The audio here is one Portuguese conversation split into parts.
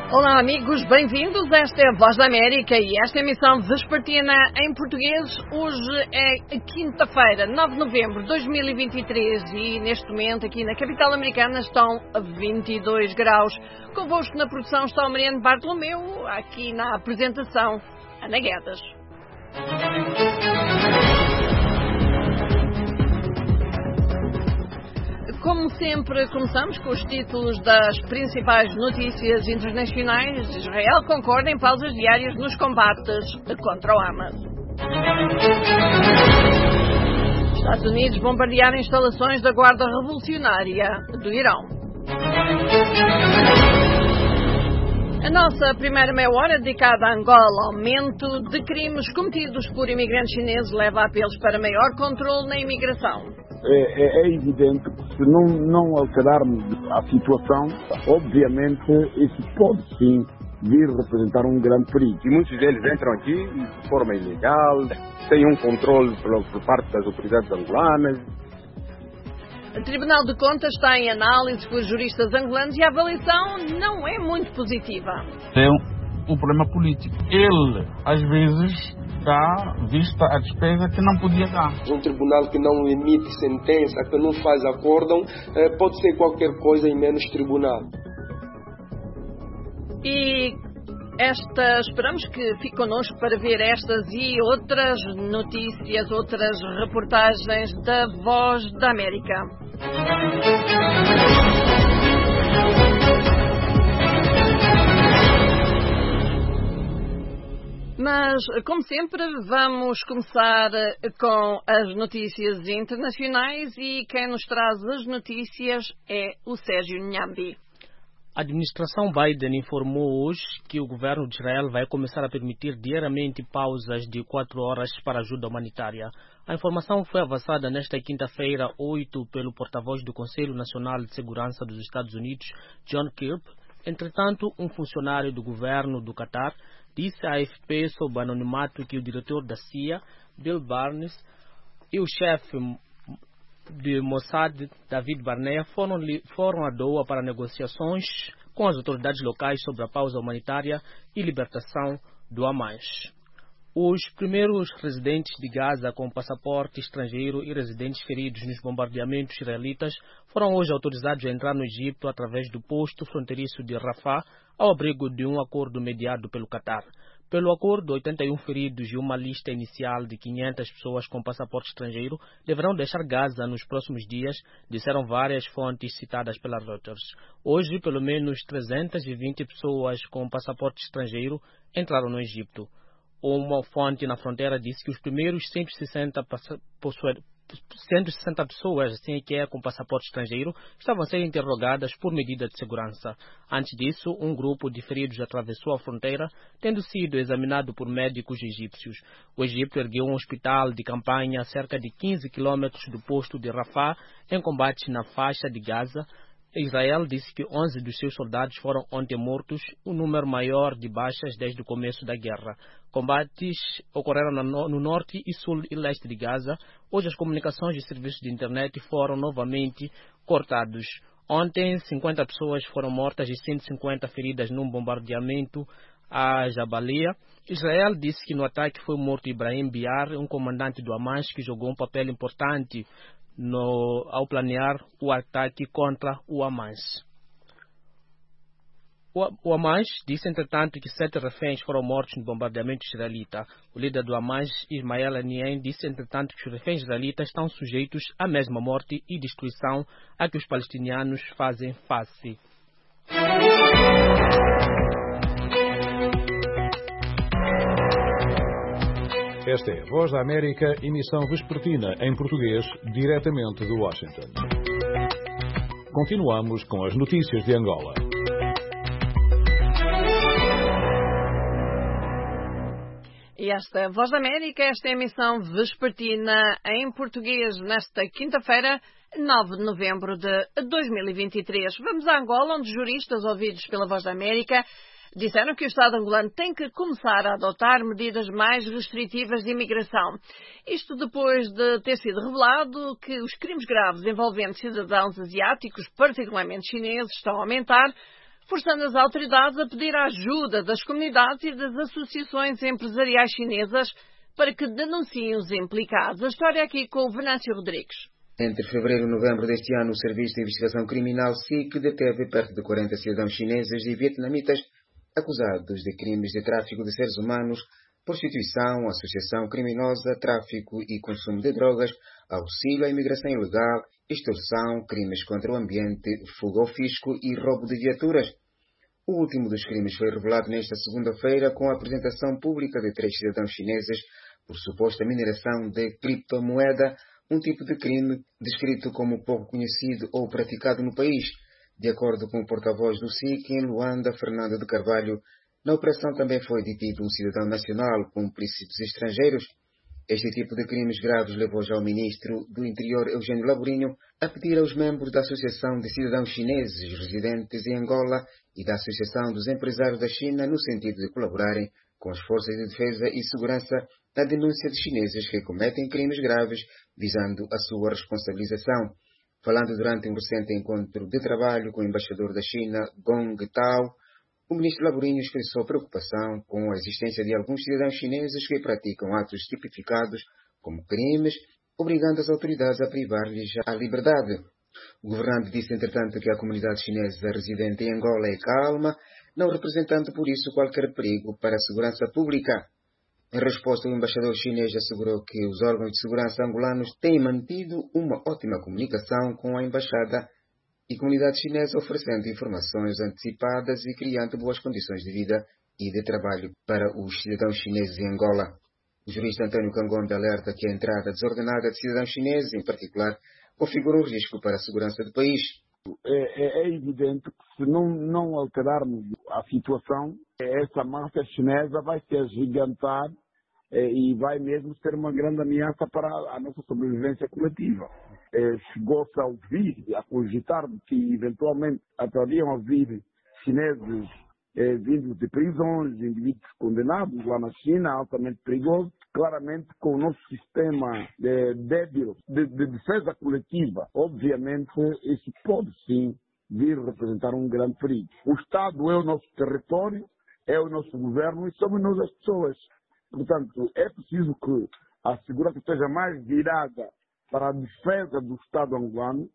Olá amigos, bem-vindos. Esta é a Voz da América e esta é a emissão vespertina em português. Hoje é quinta-feira, 9 de novembro de 2023 e neste momento aqui na capital americana estão a 22 graus. Convosco na produção está o Mariano Bartolomeu, aqui na apresentação, Ana Guedes. Como sempre, começamos com os títulos das principais notícias internacionais. Israel concorda em pausas diárias nos combates contra o Hamas. Estados Unidos bombardearam instalações da Guarda Revolucionária do Irão. A nossa primeira meia hora dedicada a Angola. Aumento de crimes cometidos por imigrantes chineses leva a apelos para maior controle na imigração. É evidente que se não alterarmos a situação, obviamente isso pode sim vir representar um grande perigo. E muitos deles entram aqui de forma ilegal, sem um controle por parte das autoridades angolanas. O Tribunal de Contas está em análise por juristas angolanos e a avaliação não é muito positiva. É um problema político. Ele, às vezes, dá vista a despesa que não podia dar. Um tribunal que não emite sentença, que não faz acórdão, pode ser qualquer coisa e menos tribunal. E esperamos que fique connosco para ver estas e outras notícias, outras reportagens da Voz da América. Mas, como sempre, vamos começar com as notícias internacionais e quem nos traz as notícias é o Sérgio Nhambi. A administração Biden informou hoje que o governo de Israel vai começar a permitir diariamente pausas de 4 horas para ajuda humanitária. A informação foi avançada nesta quinta-feira, 8, pelo porta-voz do Conselho Nacional de Segurança dos Estados Unidos, John Kirby. Entretanto, um funcionário do governo do Catar disse à AFP sob anonimato que o diretor da CIA, Bill Barnes, e o chefe de Mossad, David Barnea, foram a Doha para negociações com as autoridades locais sobre a pausa humanitária e libertação do Hamas. Os primeiros residentes de Gaza com passaporte estrangeiro e residentes feridos nos bombardeamentos israelitas foram hoje autorizados a entrar no Egito através do posto fronteiriço de Rafah, ao abrigo de um acordo mediado pelo Catar. Pelo acordo, 81 feridos e uma lista inicial de 500 pessoas com passaporte estrangeiro deverão deixar Gaza nos próximos dias, disseram várias fontes citadas pela Reuters. Hoje, pelo menos 320 pessoas com passaporte estrangeiro entraram no Egito. Uma fonte na fronteira disse que os primeiros 160 pessoas, assim que é com passaporte estrangeiro, estavam a ser interrogadas por medida de segurança. Antes disso, um grupo de feridos atravessou a fronteira, tendo sido examinado por médicos egípcios. O Egito ergueu um hospital de campanha a cerca de 15 quilômetros do posto de Rafah, em combate na faixa de Gaza. Israel disse que 11 dos seus soldados foram ontem mortos, o número maior de baixas desde o começo da guerra. Combates ocorreram no norte e sul e leste de Gaza. Hoje as comunicações e serviços de internet foram novamente cortados. Ontem, 50 pessoas foram mortas e 150 feridas num bombardeamento a Jabalia. Israel disse que no ataque foi morto Ibrahim Biar, um comandante do Hamas que jogou um papel importante ao planear o ataque contra o Hamas. O Hamas disse, entretanto, que 7 reféns foram mortos no bombardeamento israelita. O líder do Hamas, Ismael Haniyeh, disse, entretanto, que os reféns israelitas estão sujeitos à mesma morte e destruição a que os palestinianos fazem face. Esta é a Voz da América, emissão vespertina em português, diretamente de Washington. Continuamos com as notícias de Angola. E esta é a Voz da América, esta é a emissão vespertina em português nesta quinta-feira, 9 de novembro de 2023. Vamos a Angola, onde juristas ouvidos pela Voz da América disseram que o Estado angolano tem que começar a adotar medidas mais restritivas de imigração. Isto depois de ter sido revelado que os crimes graves envolvendo cidadãos asiáticos, particularmente chineses, estão a aumentar, forçando as autoridades a pedir a ajuda das comunidades e das associações empresariais chinesas para que denunciem os implicados. A história aqui com o Venâncio Rodrigues. Entre fevereiro e novembro deste ano, o Serviço de Investigação Criminal SIC deteve perto de 40 cidadãos chineses e vietnamitas acusados de crimes de tráfico de seres humanos, prostituição, associação criminosa, tráfico e consumo de drogas, auxílio à imigração ilegal, extorsão, crimes contra o ambiente, fuga ao fisco e roubo de viaturas. O último dos crimes foi revelado nesta segunda-feira com a apresentação pública de 3 cidadãos chineses por suposta mineração de criptomoeda, um tipo de crime descrito como pouco conhecido ou praticado no país. De acordo com o porta-voz do SIC em Luanda, Fernando de Carvalho, na operação também foi detido um cidadão nacional com princípios estrangeiros. Este tipo de crimes graves levou já o ministro do Interior, Eugênio Laburinho, a pedir aos membros da Associação de Cidadãos Chineses residentes em Angola e da Associação dos Empresários da China no sentido de colaborarem com as forças de defesa e segurança na denúncia de chineses que cometem crimes graves, visando a sua responsabilização. Falando durante um recente encontro de trabalho com o embaixador da China, Gong Tao, o ministro Laburinho expressou preocupação com a existência de alguns cidadãos chineses que praticam atos tipificados como crimes, obrigando as autoridades a privar-lhes a liberdade. O governante disse, entretanto, que a comunidade chinesa residente em Angola é calma, não representando por isso qualquer perigo para a segurança pública. Em resposta, o embaixador chinês assegurou que os órgãos de segurança angolanos têm mantido uma ótima comunicação com a embaixada e comunidade chinesa, oferecendo informações antecipadas e criando boas condições de vida e de trabalho para os cidadãos chineses em Angola. O jurista António Cangonde alerta que a entrada desordenada de cidadãos chineses, em particular, configura um risco para a segurança do país. É evidente que se não alterarmos a situação, essa massa chinesa vai se agigantar e vai mesmo ser uma grande ameaça para a nossa sobrevivência coletiva. Chegou-se a ouvir, a cogitar que eventualmente poderiam haver chineses vindos de prisões, indivíduos condenados lá na China, altamente perigosos, claramente com o nosso sistema débil de defesa coletiva. Obviamente, isso pode sim vir representar um grande perigo. O Estado é o nosso território, é o nosso governo e somos nós as pessoas. Portanto, é preciso que a segurança esteja mais virada para a defesa do Estado angolano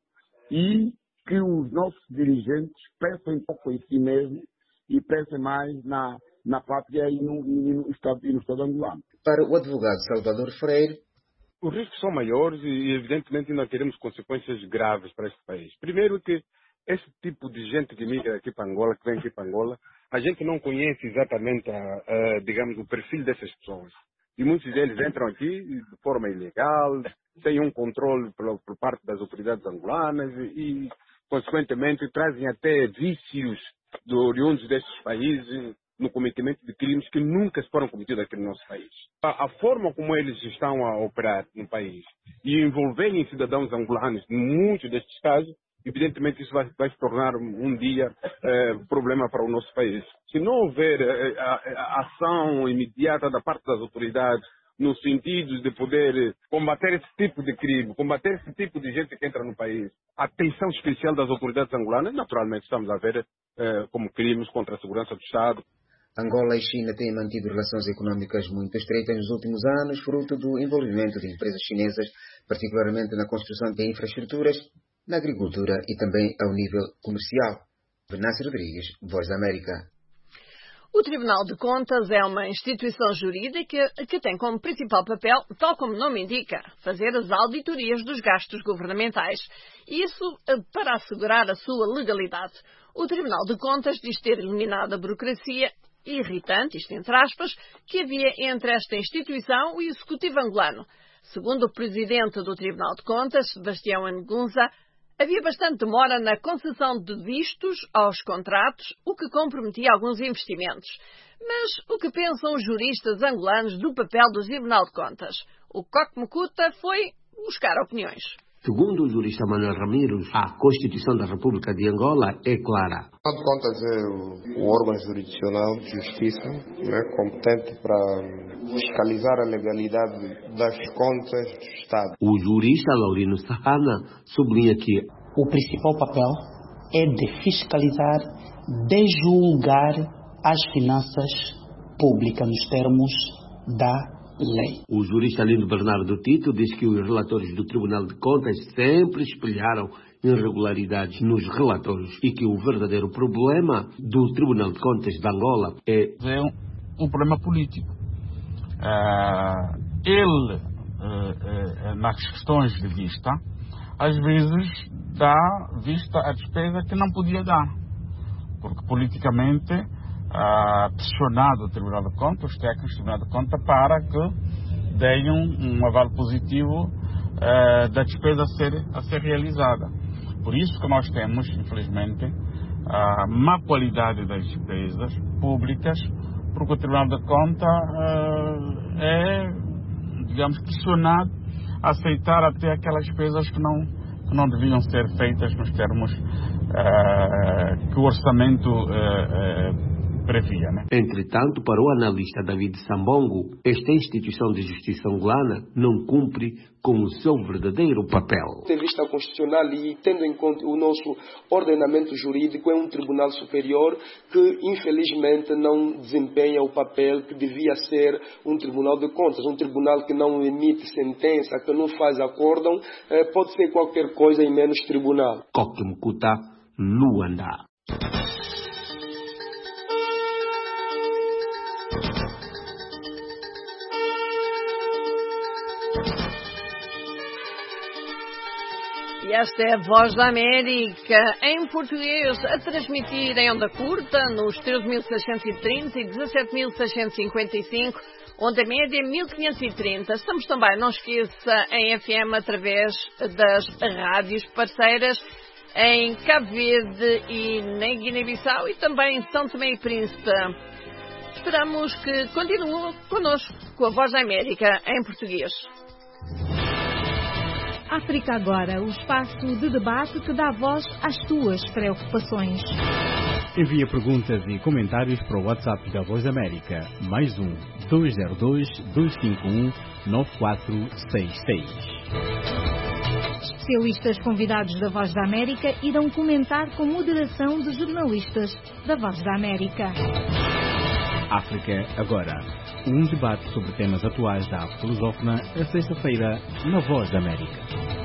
e que os nossos dirigentes pensem um pouco em si mesmos e pensem mais na pátria e no Estado angolano. Para o advogado Salvador Freire, os riscos são maiores e, evidentemente, nós teremos consequências graves para este país. Primeiro que esse tipo de gente que migra aqui para Angola, que vem aqui para Angola, a gente não conhece exatamente, digamos, o perfil dessas pessoas. E muitos deles entram aqui de forma ilegal, sem um controle por parte das autoridades angolanas e consequentemente, trazem até vícios oriundos desses países no cometimento de crimes que nunca foram cometidos aqui no nosso país. A forma como eles estão a operar no país e envolverem cidadãos angolanos em muitos destes casos, evidentemente isso vai se tornar um dia problema para o nosso país. Se não houver a ação imediata da parte das autoridades no sentido de poder combater esse tipo de crime, combater esse tipo de gente que entra no país, a atenção especial das autoridades angolanas, naturalmente estamos a ver como crimes contra a segurança do Estado. Angola e China têm mantido relações econômicas muito estreitas nos últimos anos, fruto do envolvimento de empresas chinesas, particularmente na construção de infraestruturas, na agricultura e também ao nível comercial. Venâncio Rodrigues, Voz da América. O Tribunal de Contas é uma instituição jurídica que tem como principal papel, tal como o nome indica, fazer as auditorias dos gastos governamentais. Isso para assegurar a sua legalidade. O Tribunal de Contas diz ter eliminado a burocracia irritante, isto entre aspas, que havia entre esta instituição e o Executivo angolano. Segundo o presidente do Tribunal de Contas, Sebastião Nguza, havia bastante demora na concessão de vistos aos contratos, o que comprometia alguns investimentos. Mas o que pensam os juristas angolanos do papel do Tribunal de Contas? O Coque Mucuta foi buscar opiniões. Segundo o jurista Manuel Ramiro, a Constituição da República de Angola é clara. O Tribunal de Contas é o órgão jurisdicional de justiça, competente para fiscalizar a legalidade das contas do Estado. O jurista Laurino Sahana sublinha que o principal papel é de fiscalizar, de julgar as finanças públicas nos termos da lei. O jurista Lindo Bernardo Tito diz que os relatores do Tribunal de Contas sempre espelharam irregularidades nos relatórios e que o verdadeiro problema do Tribunal de Contas de Angola é um problema político. Ele, nas questões de vista, às vezes dá vista à despesa que não podia dar, porque politicamente pressionado o Tribunal de Contas, os técnicos do Tribunal de Contas, para que deem um aval positivo da despesa a ser realizada. Por isso que nós temos, infelizmente, a má qualidade das despesas públicas, porque o Tribunal de Contas é, digamos, pressionado a aceitar até aquelas despesas que não deviam ser feitas nos termos que o orçamento previa, né? Entretanto, para o analista David Sambongo, esta instituição de justiça angolana não cumpre com o seu verdadeiro papel. Tendo em vista constitucional e tendo em conta o nosso ordenamento jurídico, é um tribunal superior que, infelizmente, não desempenha o papel que devia ser um tribunal de contas. Um tribunal que não emite sentença, que não faz acórdão, pode ser qualquer coisa e menos tribunal. Coque Mukuta, Luanda. E esta é a Voz da América, em português, a transmitir em onda curta, nos 13.630 e 17.655, onda média 1.530. Estamos também, não esqueça, em FM através das rádios parceiras, em Cabo Verde e na Guiné-Bissau e também em São Tomé e Príncipe. Esperamos que continue connosco com a Voz da América, em português. África Agora, o espaço de debate que dá voz às tuas preocupações. Envia perguntas e comentários para o WhatsApp da Voz da América, +1 202 251 9466. Especialistas convidados da Voz da América irão comentar com moderação de jornalistas da Voz da América. África Agora, um debate sobre temas atuais da África lusófona, a sexta-feira, na Voz da América.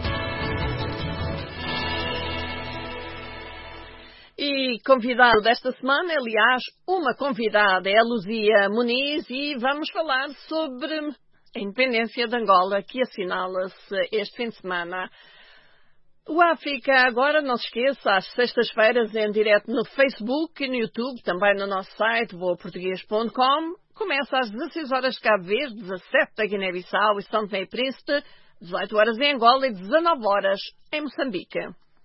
E convidado desta semana, aliás, uma convidada é a Luzia Muniz e vamos falar sobre a independência de Angola, que assinala-se este fim de semana. O África Agora, não se esqueça, às sextas-feiras em direto no Facebook e no YouTube, também no nosso site, voaportugues.com. Começa às 16 horas de Cabo Verde, 17 da Guiné-Bissau e São Tomé e Príncipe, 18 horas em Angola e 19 horas em Moçambique.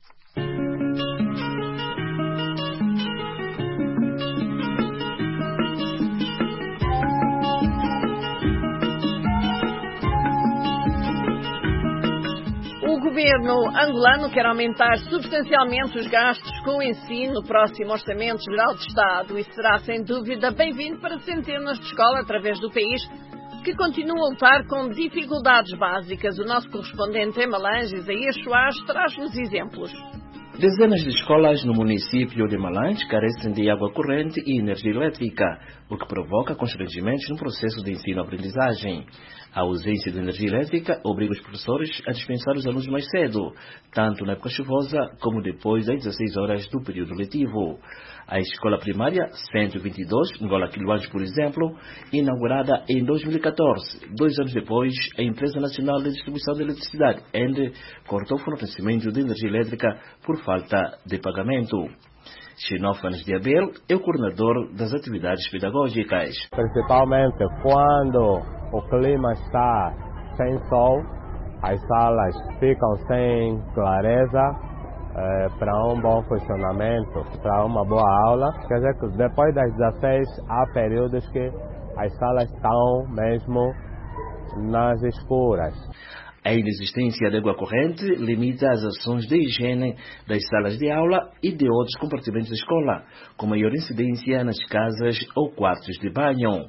O governo angolano quer aumentar substancialmente os gastos com o ensino no próximo Orçamento Geral de Estado e será, sem dúvida, bem-vindo para centenas de escolas através do país que continuam a lutar com dificuldades básicas. O nosso correspondente em Malange, Isaías Soares, traz-nos exemplos. Dezenas de escolas no município de Malange carecem de água corrente e energia elétrica, o que provoca constrangimentos no processo de ensino-aprendizagem. A ausência de energia elétrica obriga os professores a dispensar os alunos mais cedo, tanto na época chuvosa como depois das 16 horas do período letivo. A escola primária 122, Ngola Quiluange, por exemplo, inaugurada em 2014, 2 anos depois, a Empresa Nacional de Distribuição de Eletricidade, ENDE, cortou o fornecimento de energia elétrica por falta de pagamento. Xenófanes de Abel é o coordenador das atividades pedagógicas. Principalmente quando o clima está sem sol, as salas ficam sem clareza para um bom funcionamento, para uma boa aula. Quer dizer que depois das 16 há períodos que as salas estão mesmo nas escuras. A inexistência de água corrente limita as ações de higiene das salas de aula e de outros compartimentos da escola, com maior incidência nas casas ou quartos de banho.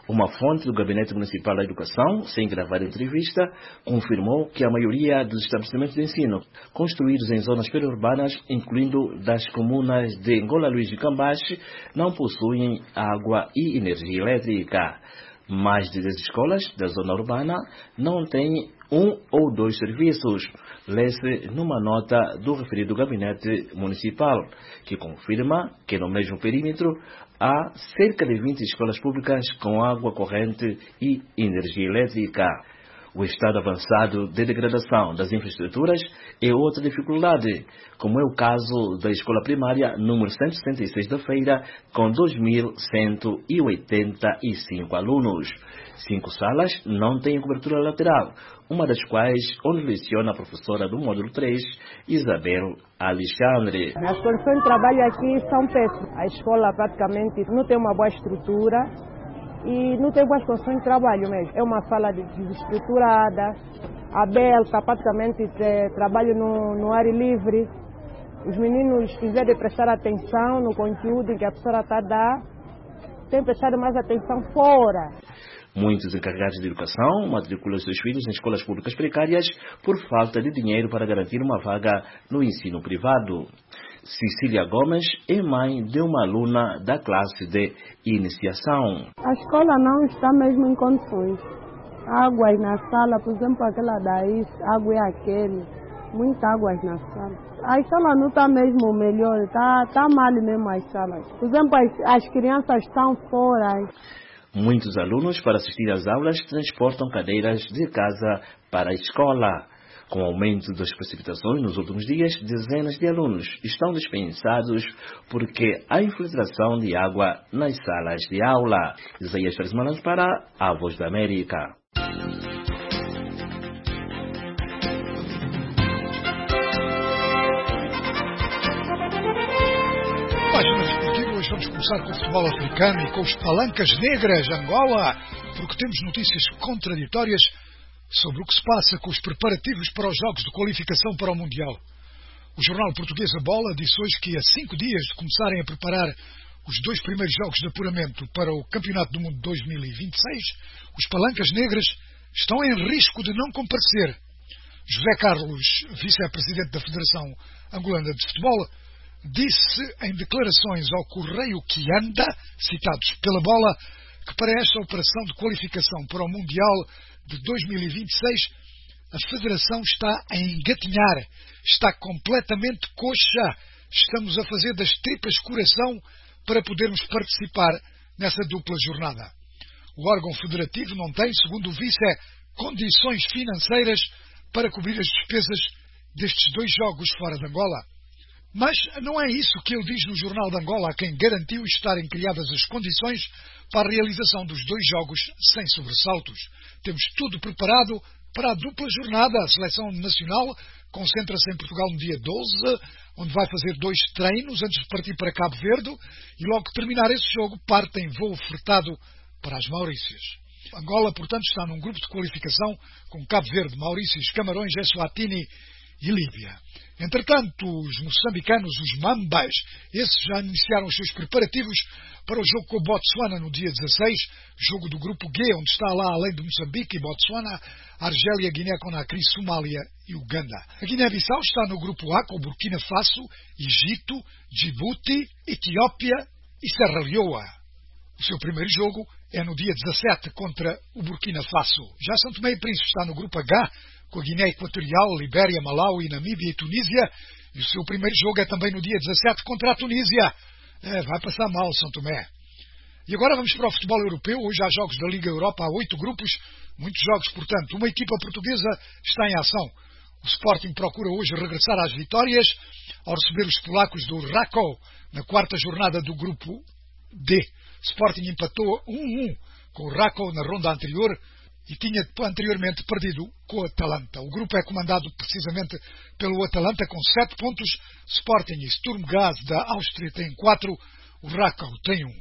Uma fonte do Gabinete Municipal da Educação, sem gravar entrevista, confirmou que a maioria dos estabelecimentos de ensino construídos em zonas periurbanas, incluindo das comunas de Angola, Luís e Cambache, não possuem água e energia elétrica. Mais de 10 escolas da zona urbana não têm um ou dois serviços, lê-se numa nota do referido Gabinete Municipal, que confirma que no mesmo perímetro há cerca de 20 escolas públicas com água corrente e energia elétrica. O estado avançado de degradação das infraestruturas é outra dificuldade, como é o caso da escola primária número 166 da Feira, com 2.185 alunos. 5 salas não têm cobertura lateral, uma das quais onde leciona a professora do módulo 3, Isabel Alexandre. As condições de trabalho aqui são péssimas. A escola praticamente não tem uma boa estrutura e não tem boas condições de trabalho mesmo. É uma sala desestruturada, aberta, praticamente trabalho no ar livre. Os meninos, se quiserem prestar atenção no conteúdo que a professora está a dar, tem que prestar mais atenção fora. Muitos encarregados de educação matriculam seus filhos em escolas públicas precárias por falta de dinheiro para garantir uma vaga no ensino privado. Cecília Gomes é mãe de uma aluna da classe de iniciação. A escola não está mesmo em condições. Águas na sala, por exemplo, aquela daí, água é aquele, muitas águas na sala. A sala não está mesmo melhor, está mal mesmo as salas. Por exemplo, as crianças estão fora. Muitos alunos, para assistir às aulas, transportam cadeiras de casa para a escola. Com o aumento das precipitações nos últimos dias, dezenas de alunos estão dispensados porque há infiltração de água nas salas de aula. Isaías Fernandes Malange para a Voz da América. Página desportiva, hoje vamos começar com o futebol africano e com os Palancas Negras, Angola, porque temos notícias contraditórias sobre o que se passa com os preparativos para os jogos de qualificação para o Mundial. O jornal português A Bola disse hoje que a 5 dias de começarem a preparar os 2 primeiros jogos de apuramento para o Campeonato do Mundo 2026, os Palancas Negras estão em risco de não comparecer. José Carlos, vice-presidente da Federação Angolana de Futebol, disse em declarações ao Correio que anda, citados pela Bola, que para esta operação de qualificação para o Mundial de 2026, a Federação está a engatinhar, está completamente coxa. Estamos a fazer das tripas coração para podermos participar nessa dupla jornada. O órgão federativo não tem, segundo o vice, condições financeiras para cobrir as despesas destes 2 jogos fora de Angola. Mas não é isso que ele diz no Jornal de Angola, a quem garantiu estarem criadas as condições para a realização dos 2 jogos sem sobressaltos. Temos tudo preparado para a dupla jornada. A Seleção Nacional concentra-se em Portugal no dia 12, onde vai fazer 2 treinos antes de partir para Cabo Verde e logo que terminar esse jogo parte em voo fretado para as Maurícias. Angola, portanto, está num grupo de qualificação com Cabo Verde, Maurícias, Camarões, Eswatini e Líbia. Entretanto, os moçambicanos, os Mambas, esses já iniciaram os seus preparativos para o jogo com o Botsuana no dia 16, jogo do grupo G, onde está lá, além de Moçambique e Botsuana, Argélia, Guiné-Conakry, Somália e Uganda. A Guiné-Bissau está no grupo A com Burkina Faso, Egito, Djibouti, Etiópia e Serra Leoa. O seu primeiro jogo é no dia 17 contra o Burkina Faso. Já São Tomé e Príncipe está no grupo H, com a Guiné Equatorial, Libéria, Malawi, Namíbia e Tunísia. E o seu primeiro jogo é também no dia 17 contra a Tunísia. Vai passar mal São Tomé. E agora vamos para o futebol europeu. Hoje há jogos da Liga Europa, há 8 grupos. Muitos jogos, portanto. Uma equipa portuguesa está em ação. O Sporting procura hoje regressar às vitórias ao receber os polacos do Rakow na 4ª jornada do grupo D. Sporting empatou 1-1 com o Rakow na ronda anterior e tinha anteriormente perdido com o Atalanta. O grupo é comandado precisamente pelo Atalanta com 7 pontos. Sporting e Sturm Graz da Áustria têm 4, o Rakow tem 1.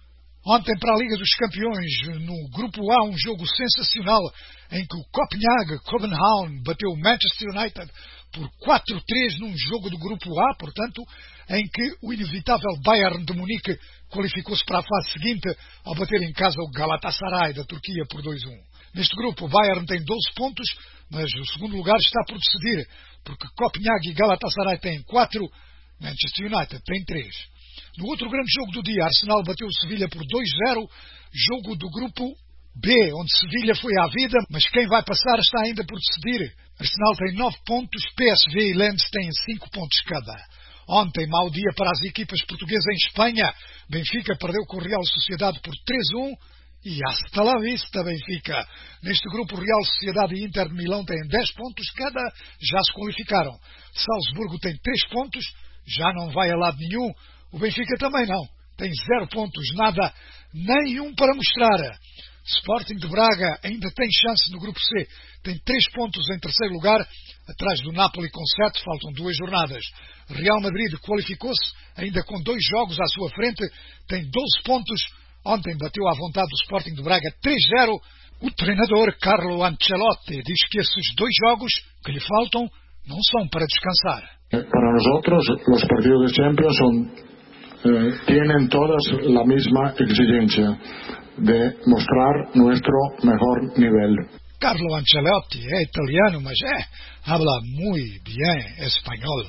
Ontem para a Liga dos Campeões, no grupo A, um jogo sensacional em que o Copenhague bateu o Manchester United por 4-3 num jogo do Grupo A, portanto, em que o inevitável Bayern de Munique qualificou-se para a fase seguinte ao bater em casa o Galatasaray da Turquia por 2-1. Neste grupo, o Bayern tem 12 pontos, mas o segundo lugar está por decidir, porque Copenhague e Galatasaray têm 4, Manchester United tem 3. No outro grande jogo do dia, Arsenal bateu o Sevilha por 2-0, jogo do grupo B, onde Sevilha foi à vida, mas quem vai passar está ainda por decidir. Arsenal tem 9 pontos, PSV e Lens têm 5 pontos cada. Ontem, mau dia para as equipas portuguesas em Espanha. Benfica perdeu com o Real Sociedade por 3-1 e hasta la vista, Benfica. Neste grupo, Real Sociedade e Inter de Milão têm 10 pontos cada, já se qualificaram. Salzburgo tem 3 pontos, já não vai a lado nenhum. O Benfica também não, tem 0 pontos, nada, nenhum para mostrar. Sporting de Braga ainda tem chance no grupo C, tem 3 pontos em terceiro lugar, atrás do Napoli com 7, faltam 2 jornadas. Real Madrid qualificou-se, ainda com 2 jogos à sua frente, tem 12 pontos, ontem bateu à vontade do Sporting de Braga 3-0. O treinador Carlo Ancelotti diz que esses 2 jogos que lhe faltam não são para descansar. Para nosotros los partidos de Champions tienen todas la misma exigencia de mostrar nuestro mejor nivel. Carlo Ancelotti é italiano, mas habla muy bien espanhol.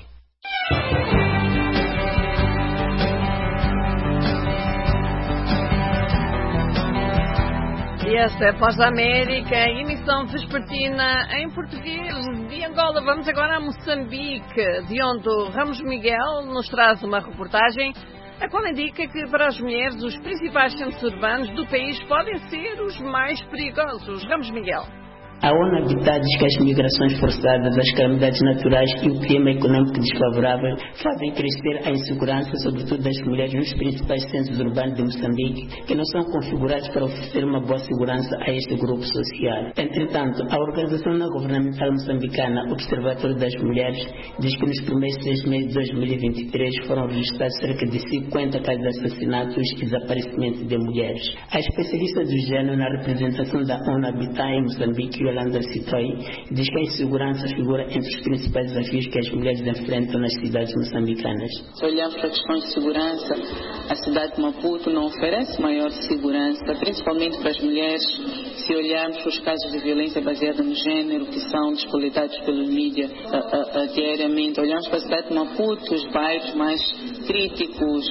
E esta é a Voz da América, emissão vespertina em português de Angola. Vamos agora a Moçambique, de onde o Ramos Miguel nos traz uma reportagem a qual indica que para as mulheres os principais centros urbanos do país podem ser os mais perigosos. Ramos Miguel. A ONU Habitat diz que as migrações forçadas, as calamidades naturais e o clima econômico desfavorável fazem crescer a insegurança, sobretudo das mulheres, nos principais centros urbanos de Moçambique, que não são configurados para oferecer uma boa segurança a este grupo social. Entretanto, a organização não governamental moçambicana Observatório das Mulheres diz que nos primeiros 6 meses de 2023 foram registrados cerca de 50 casos de assassinatos e desaparecimento de mulheres. A especialista do género na representação da ONU Habitat em Moçambique, Yolanda Citoi, diz que a insegurança figura entre os principais desafios que as mulheres enfrentam nas cidades moçambicanas. Se olharmos para a questão de segurança, a cidade de Maputo não oferece maior segurança, principalmente para as mulheres. Se olharmos para os casos de violência baseada no género, que são despoletados pelos mídias diariamente, olhamos para a cidade de Maputo, os bairros mais críticos,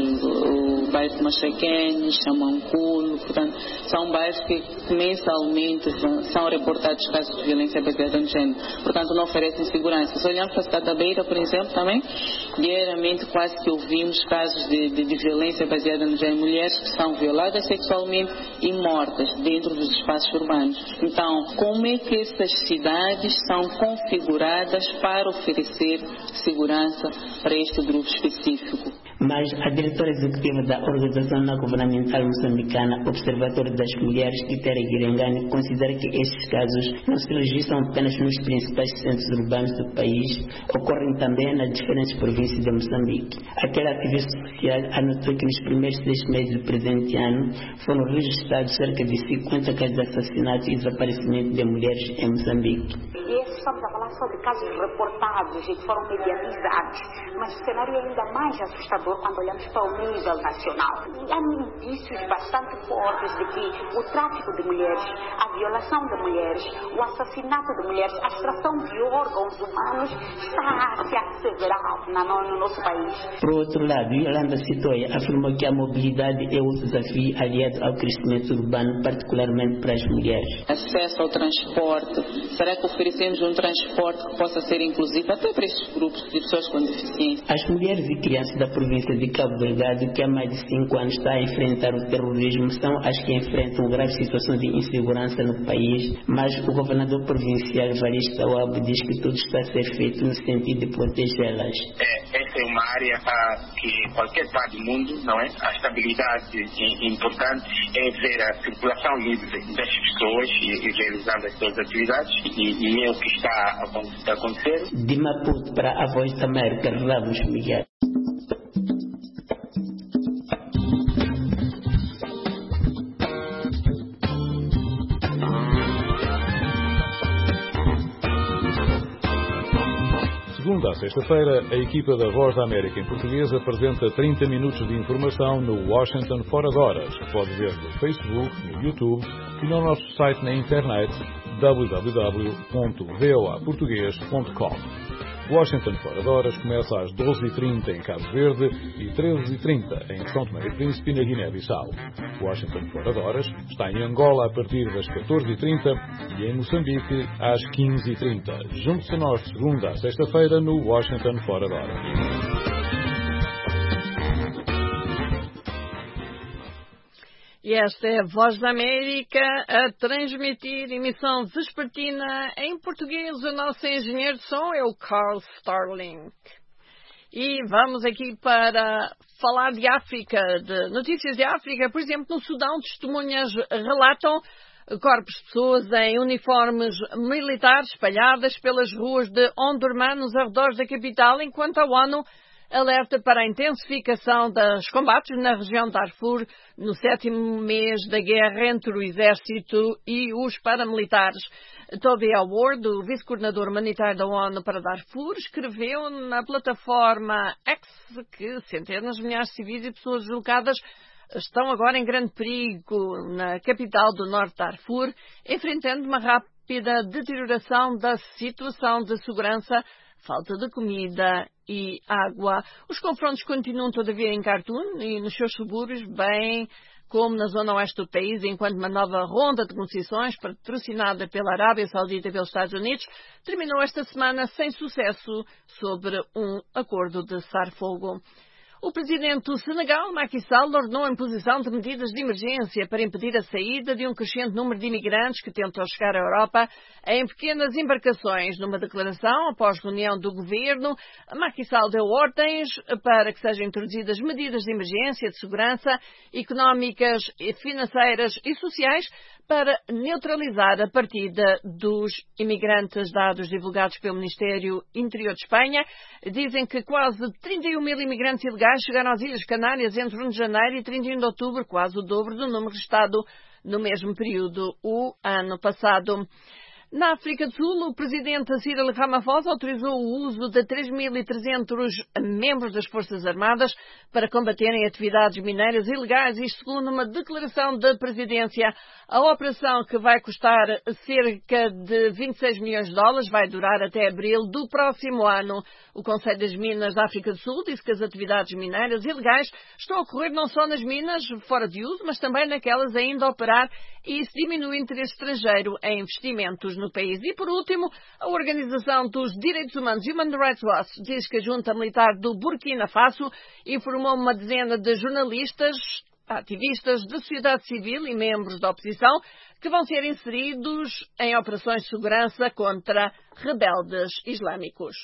o bairro de Machaquene, Xamanculo, portanto, são bairros que mensalmente são reportados casos de violência baseada no género, portanto não oferecem segurança. Se olharmos para a cidade da Beira, por exemplo, também, diariamente quase que ouvimos casos de violência baseada no género, mulheres que são violadas sexualmente e mortas dentro dos espaços urbanos. Então, como é que essas cidades são configuradas para oferecer segurança para este grupo específico? Mas a diretora executiva da Organização Não Governamental Moçambicana Observatório das Mulheres, Quitéria Guirengani, considera que estes casos não se registram apenas nos principais centros urbanos do país, ocorrem também nas diferentes províncias de Moçambique. Aquela ativista social anotou que nos primeiros 6 meses do presente ano foram registrados cerca de 50 casos de assassinato e desaparecimento de mulheres em Moçambique. Estamos a falar só de casos reportados e que foram mediatizados, mas o cenário é ainda mais assustador quando olhamos para o nível nacional. E há indícios bastante fortes de que o tráfico de mulheres, a violação de mulheres, o assassinato de mulheres, a extração de órgãos humanos está a se acelerar no nosso país. Por outro lado, Yolanda Citoi afirmou que a mobilidade é outro desafio aliado ao crescimento urbano, particularmente para as mulheres. Acesso ao transporte. Será que oferecemos um transporte que possa ser inclusivo até para estes grupos de pessoas com deficiência? As mulheres e crianças da província de Cabo Delgado, que há mais de 5 anos está a enfrentar o terrorismo, são as que enfrentam grave situação de insegurança no país, mas o governador provincial Varista Wabo diz que tudo está a ser feito no sentido de protegê-las. Essa é uma área que qualquer parte do mundo, não é? A estabilidade importante é ver a circulação livre das pessoas e realizando as suas atividades e é o que está a acontecer. De Maputo para a Voz da América, Ramos Miguel. à sexta-feira, a equipa da Voz da América em português apresenta 30 minutos de informação no Washington Fora de Horas, que pode ver no Facebook, no YouTube e no nosso site na internet www.voaportugues.com. Washington Fora de Horas começa às 12h30 em Cabo Verde e 13h30 em São Tomé e Príncipe na Guiné-Bissau. Washington Fora de Horas está em Angola a partir das 14h30 e em Moçambique às 15h30. Junte-se a nós de segunda a sexta-feira no Washington Fora de Horas. E esta é a Voz da América a transmitir emissão vespertina em português. O nosso engenheiro de som é o Carl Starling. E vamos aqui para falar de África, de notícias de África. Por exemplo, no Sudão, testemunhas relatam corpos de pessoas em uniformes militares espalhadas pelas ruas de Omdurman, nos arredores da capital, enquanto a ONU alerta para a intensificação dos combates na região de Darfur no 7º mês da guerra entre o exército e os paramilitares. Toby Ward, o vice-coordenador humanitário da ONU para Darfur, escreveu na plataforma X que centenas de milhares de civis e pessoas deslocadas estão agora em grande perigo na capital do norte de Darfur, enfrentando uma rápida deterioração da situação de segurança, falta de comida e água. Os confrontos continuam todavia em Khartoum e nos seus subúrbios, bem como na zona oeste do país, enquanto uma nova ronda de negociações, patrocinada pela Arábia Saudita e pelos Estados Unidos, terminou esta semana sem sucesso sobre um acordo de cessar-fogo. O presidente do Senegal, Macky Sall, ordenou a imposição de medidas de emergência para impedir a saída de um crescente número de imigrantes que tentam chegar à Europa em pequenas embarcações. Numa declaração, após reunião do governo, Macky Sall deu ordens para que sejam introduzidas medidas de emergência, de segurança, económicas, financeiras e sociais para neutralizar a partida dos imigrantes. Dados divulgados pelo Ministério Interior de Espanha dizem que quase 31 mil imigrantes ilegais chegaram às Ilhas Canárias entre 1 de janeiro e 31 de outubro, quase o dobro do número registrado no mesmo período o ano passado. Na África do Sul, o presidente Cyril Ramaphosa autorizou o uso de 3.300 membros das Forças Armadas para combaterem atividades mineiras ilegais, isto segundo uma declaração da presidência. A operação, que vai custar cerca de 26 milhões de dólares, vai durar até abril do próximo ano. O Conselho das Minas da África do Sul disse que as atividades mineiras ilegais estão a ocorrer não só nas minas fora de uso, mas também naquelas ainda a operar, e isso diminui o interesse estrangeiro em investimentos no país. E, por último, a Organização dos Direitos Humanos, Human Rights Watch, diz que a junta militar do Burkina Faso informou uma dezena de jornalistas, ativistas da sociedade civil e membros da oposição que vão ser inseridos em operações de segurança contra rebeldes islâmicos.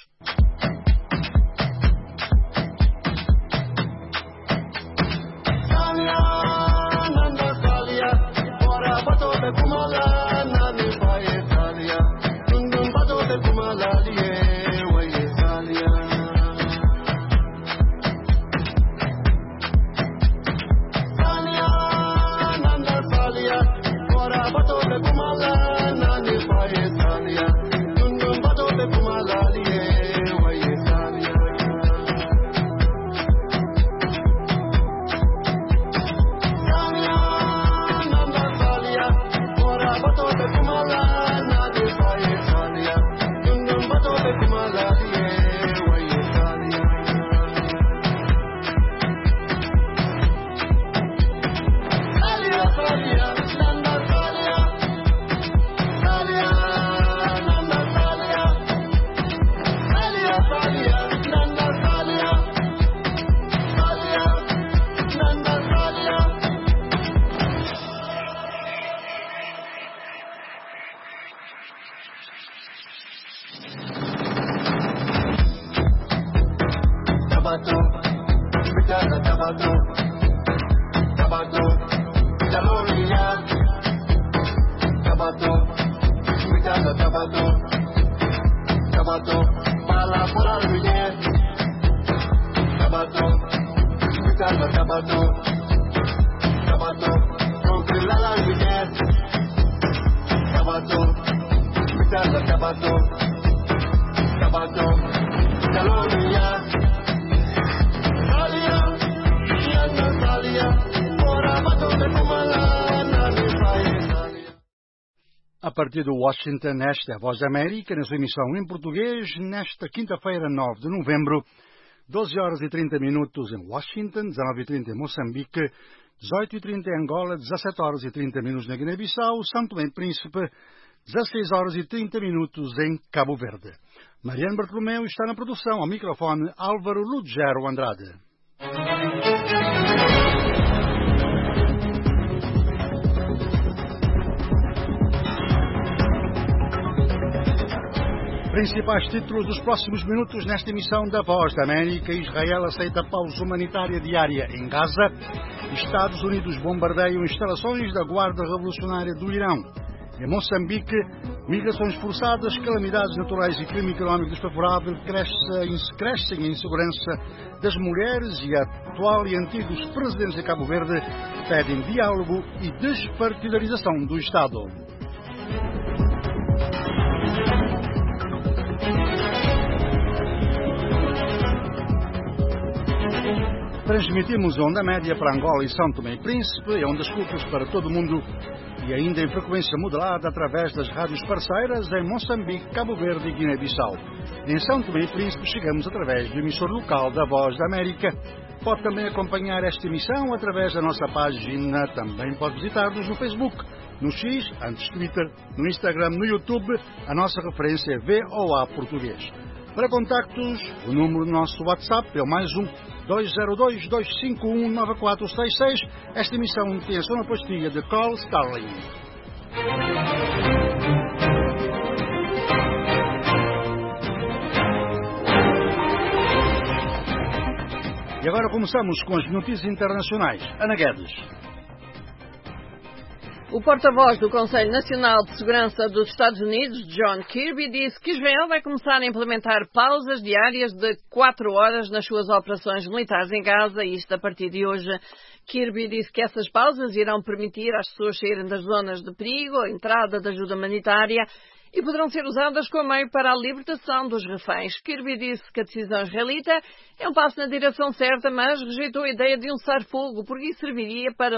A partir de Washington, esta é a Voz da América, na sua emissão em português, nesta quinta-feira, 9 de novembro, 12 horas e 30 minutos em Washington, 19h30 em Moçambique, 18h30 em Angola, 17 horas e 30 minutos na Guiné-Bissau, São Tomé e Príncipe, 16 horas e 30 minutos em Cabo Verde. Mariano Bartolomeu está na produção, ao microfone Álvaro Lugero Andrade. Principais títulos dos próximos minutos nesta emissão da Voz da América. Israel aceita pausa humanitária diária em Gaza. Estados Unidos bombardeiam instalações da Guarda Revolucionária do Irão. Em Moçambique, migrações forçadas, calamidades naturais e crime económico desfavorável crescem a insegurança das mulheres e a atual e antigos presidentes de Cabo Verde pedem diálogo e despartidarização do Estado. Transmitimos onda média para Angola e São Tomé e Príncipe e ondas curtas para todo o mundo e ainda em frequência modulada através das rádios parceiras em Moçambique, Cabo Verde e Guiné-Bissau. Em São Tomé e Príncipe chegamos através do emissor local da Voz da América. Pode também acompanhar esta emissão através da nossa página. Também pode visitar-nos no Facebook, no X, antes Twitter, no Instagram, no YouTube. A nossa referência é VOA Português. Para contactos, o número do nosso WhatsApp é o +1 202-251-9466. Esta emissão tem a sonoplastia de Carl Starling. E agora começamos com as notícias internacionais. Ana Guedes. O porta-voz do Conselho Nacional de Segurança dos Estados Unidos, John Kirby, disse que Israel vai começar a implementar pausas diárias de 4 horas nas suas operações militares em Gaza, e isto a partir de hoje. Kirby disse que essas pausas irão permitir às pessoas saírem das zonas de perigo, a entrada de ajuda humanitária, e poderão ser usadas como meio para a libertação dos reféns. Kirby disse que a decisão israelita é um passo na direção certa, mas rejeitou a ideia de um cessar-fogo, porque isso serviria para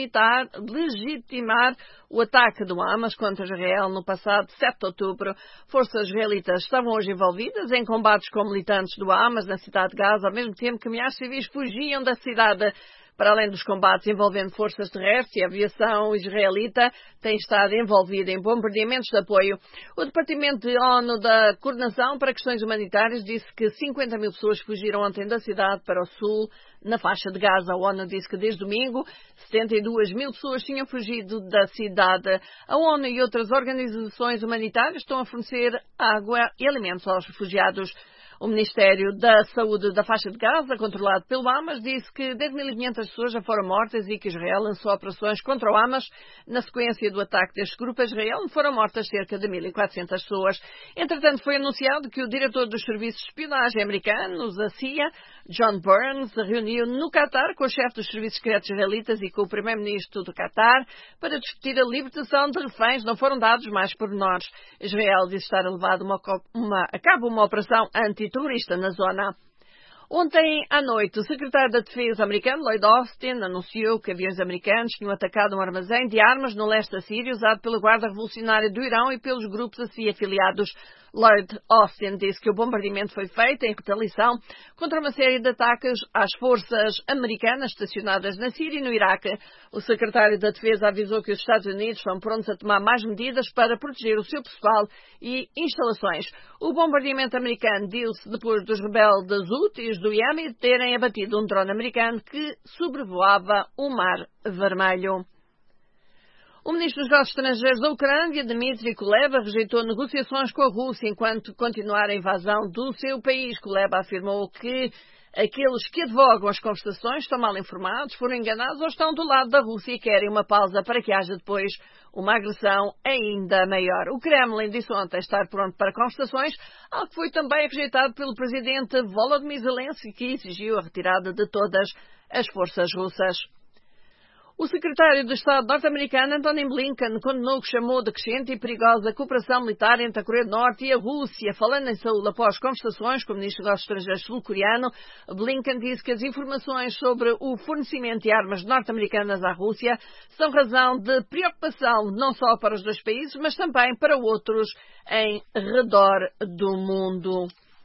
legitimar o ataque do Hamas contra Israel no passado 7 de outubro. Forças israelitas estavam hoje envolvidas em combates com militantes do Hamas na cidade de Gaza, ao mesmo tempo que milhares de civis fugiam da cidade. Para além dos combates envolvendo forças terrestres, a aviação israelita tem estado envolvida em bombardeamentos de apoio. O Departamento de ONU da Coordenação para Questões Humanitárias disse que 50 mil pessoas fugiram ontem da cidade para o sul, na faixa de Gaza. A ONU disse que desde domingo 72 mil pessoas tinham fugido da cidade. A ONU e outras organizações humanitárias estão a fornecer água e alimentos aos refugiados. O Ministério da Saúde da faixa de Gaza, controlado pelo Hamas, disse que 10.500 pessoas já foram mortas e que Israel lançou operações contra o Hamas. Na sequência do ataque deste grupo a Israel, foram mortas cerca de 1.400 pessoas. Entretanto, foi anunciado que o diretor dos serviços de espionagem americanos, a CIA, John Burns, se reuniu no Catar com o chefe dos serviços secretos israelitas e com o primeiro-ministro do Catar para discutir a libertação de reféns. Não foram dados mais pormenores. Israel disse estar a levar a cabo uma operação antiterrorista na zona. Ontem à noite, o secretário da Defesa americano, Lloyd Austin, anunciou que aviões americanos tinham atacado um armazém de armas no leste da Síria usado pela Guarda Revolucionária do Irão e pelos grupos assim afiliados. Lloyd Austin disse que o bombardeamento foi feito em retaliação contra uma série de ataques às forças americanas estacionadas na Síria e no Iraque. O secretário da Defesa avisou que os Estados Unidos estão prontos a tomar mais medidas para proteger o seu pessoal e instalações. O bombardeamento americano deu-se depois dos rebeldes Houthis do Iêmen terem abatido um drone americano que sobrevoava o Mar Vermelho. O ministro dos Negócios Estrangeiros da Ucrânia, Dmitry Kuleba, rejeitou negociações com a Rússia enquanto continuar a invasão do seu país. Kuleba afirmou que aqueles que advogam as conversações estão mal informados, foram enganados ou estão do lado da Rússia e querem uma pausa para que haja depois uma agressão ainda maior. O Kremlin disse ontem estar pronto para conversações, algo que foi também rejeitado pelo presidente Volodymyr Zelensky, que exigiu a retirada de todas as forças russas. O secretário de Estado norte-americano, Antony Blinken, condenou o que chamou de crescente e perigosa cooperação militar entre a Coreia do Norte e a Rússia. Falando em Seul após conversações com o ministro dos Negócios Estrangeiros sul-coreano, Blinken disse que as informações sobre o fornecimento de armas norte-americanas à Rússia são razão de preocupação não só para os dois países, mas também para outros em redor do mundo.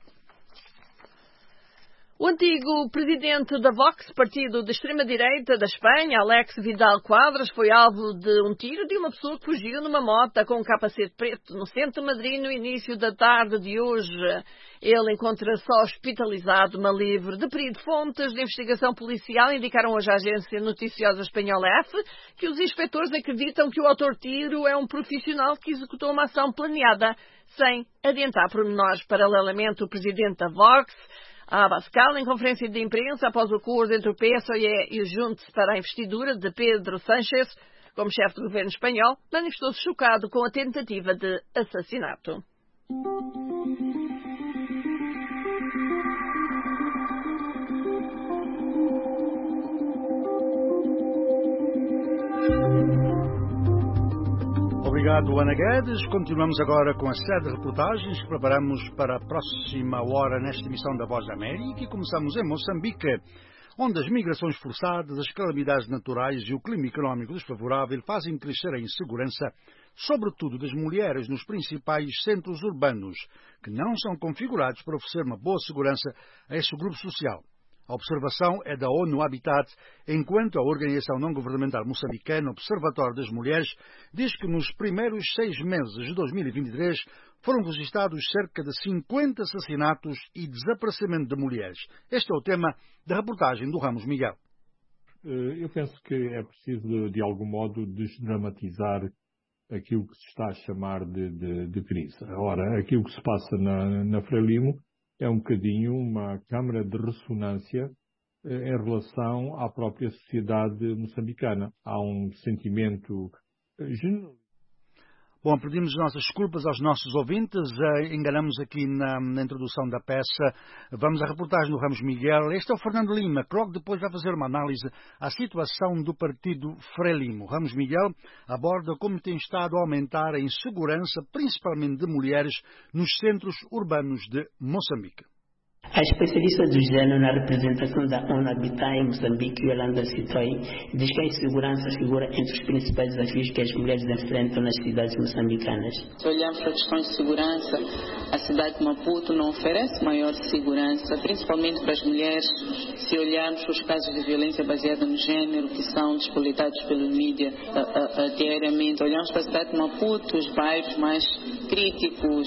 O antigo presidente da Vox, partido de extrema-direita da Espanha, Alex Vidal Quadras, foi alvo de um tiro de uma pessoa que fugiu numa moto com um capacete preto no centro de Madrid no início da tarde de hoje. Ele encontra-se hospitalizado, mas livre de perigo. Fontes de investigação policial indicaram hoje à agência noticiosa espanhola EFE que os inspectores acreditam que o autor de tiro é um profissional que executou uma ação planeada, sem adiantar pormenores. Paralelamente, o presidente da Vox, Abascal, em conferência de imprensa após o acordo entre o PSOE e o Junts para a investidura de Pedro Sánchez como chefe do governo espanhol, manifestou-se chocado com a tentativa de assassinato. Obrigado, Ana Guedes. Continuamos agora com a série de reportagens que preparamos para a próxima hora nesta emissão da Voz da América e começamos em Moçambique, onde as migrações forçadas, as calamidades naturais e o clima económico desfavorável fazem crescer a insegurança, sobretudo das mulheres nos principais centros urbanos, que não são configurados para oferecer uma boa segurança a este grupo social. A observação é da ONU Habitat, enquanto a organização não-governamental moçambicana Observatório das Mulheres diz que nos primeiros 6 meses de 2023 foram registrados cerca de 50 assassinatos e desaparecimento de mulheres. Este é o tema da reportagem do Ramos Miguel. Eu penso que é preciso, de algum modo, desdramatizar aquilo que se está a chamar de crise. Ora, aquilo que se passa na Frelimo é um bocadinho uma câmara de ressonância em relação à própria sociedade moçambicana. Há um sentimento genuíno. Bom, pedimos nossas desculpas aos nossos ouvintes, enganamos aqui na introdução da peça. Vamos à reportagem do Ramos Miguel. Este é o Fernando Lima, que logo depois vai fazer uma análise à situação do partido Frelimo. Ramos Miguel aborda como tem estado a aumentar a insegurança, principalmente de mulheres, nos centros urbanos de Moçambique. A especialista do género na representação da ONU Habitat em Moçambique, Yolanda Citoi, diz que a insegurança figura entre os principais desafios que as mulheres enfrentam nas cidades moçambicanas. Se olharmos para questões de segurança, a cidade de Maputo não oferece maior segurança, principalmente para as mulheres, se olharmos para os casos de violência baseada no género, que são despolitados pela mídia diariamente. Olhamos para a cidade de Maputo, os bairros mais críticos,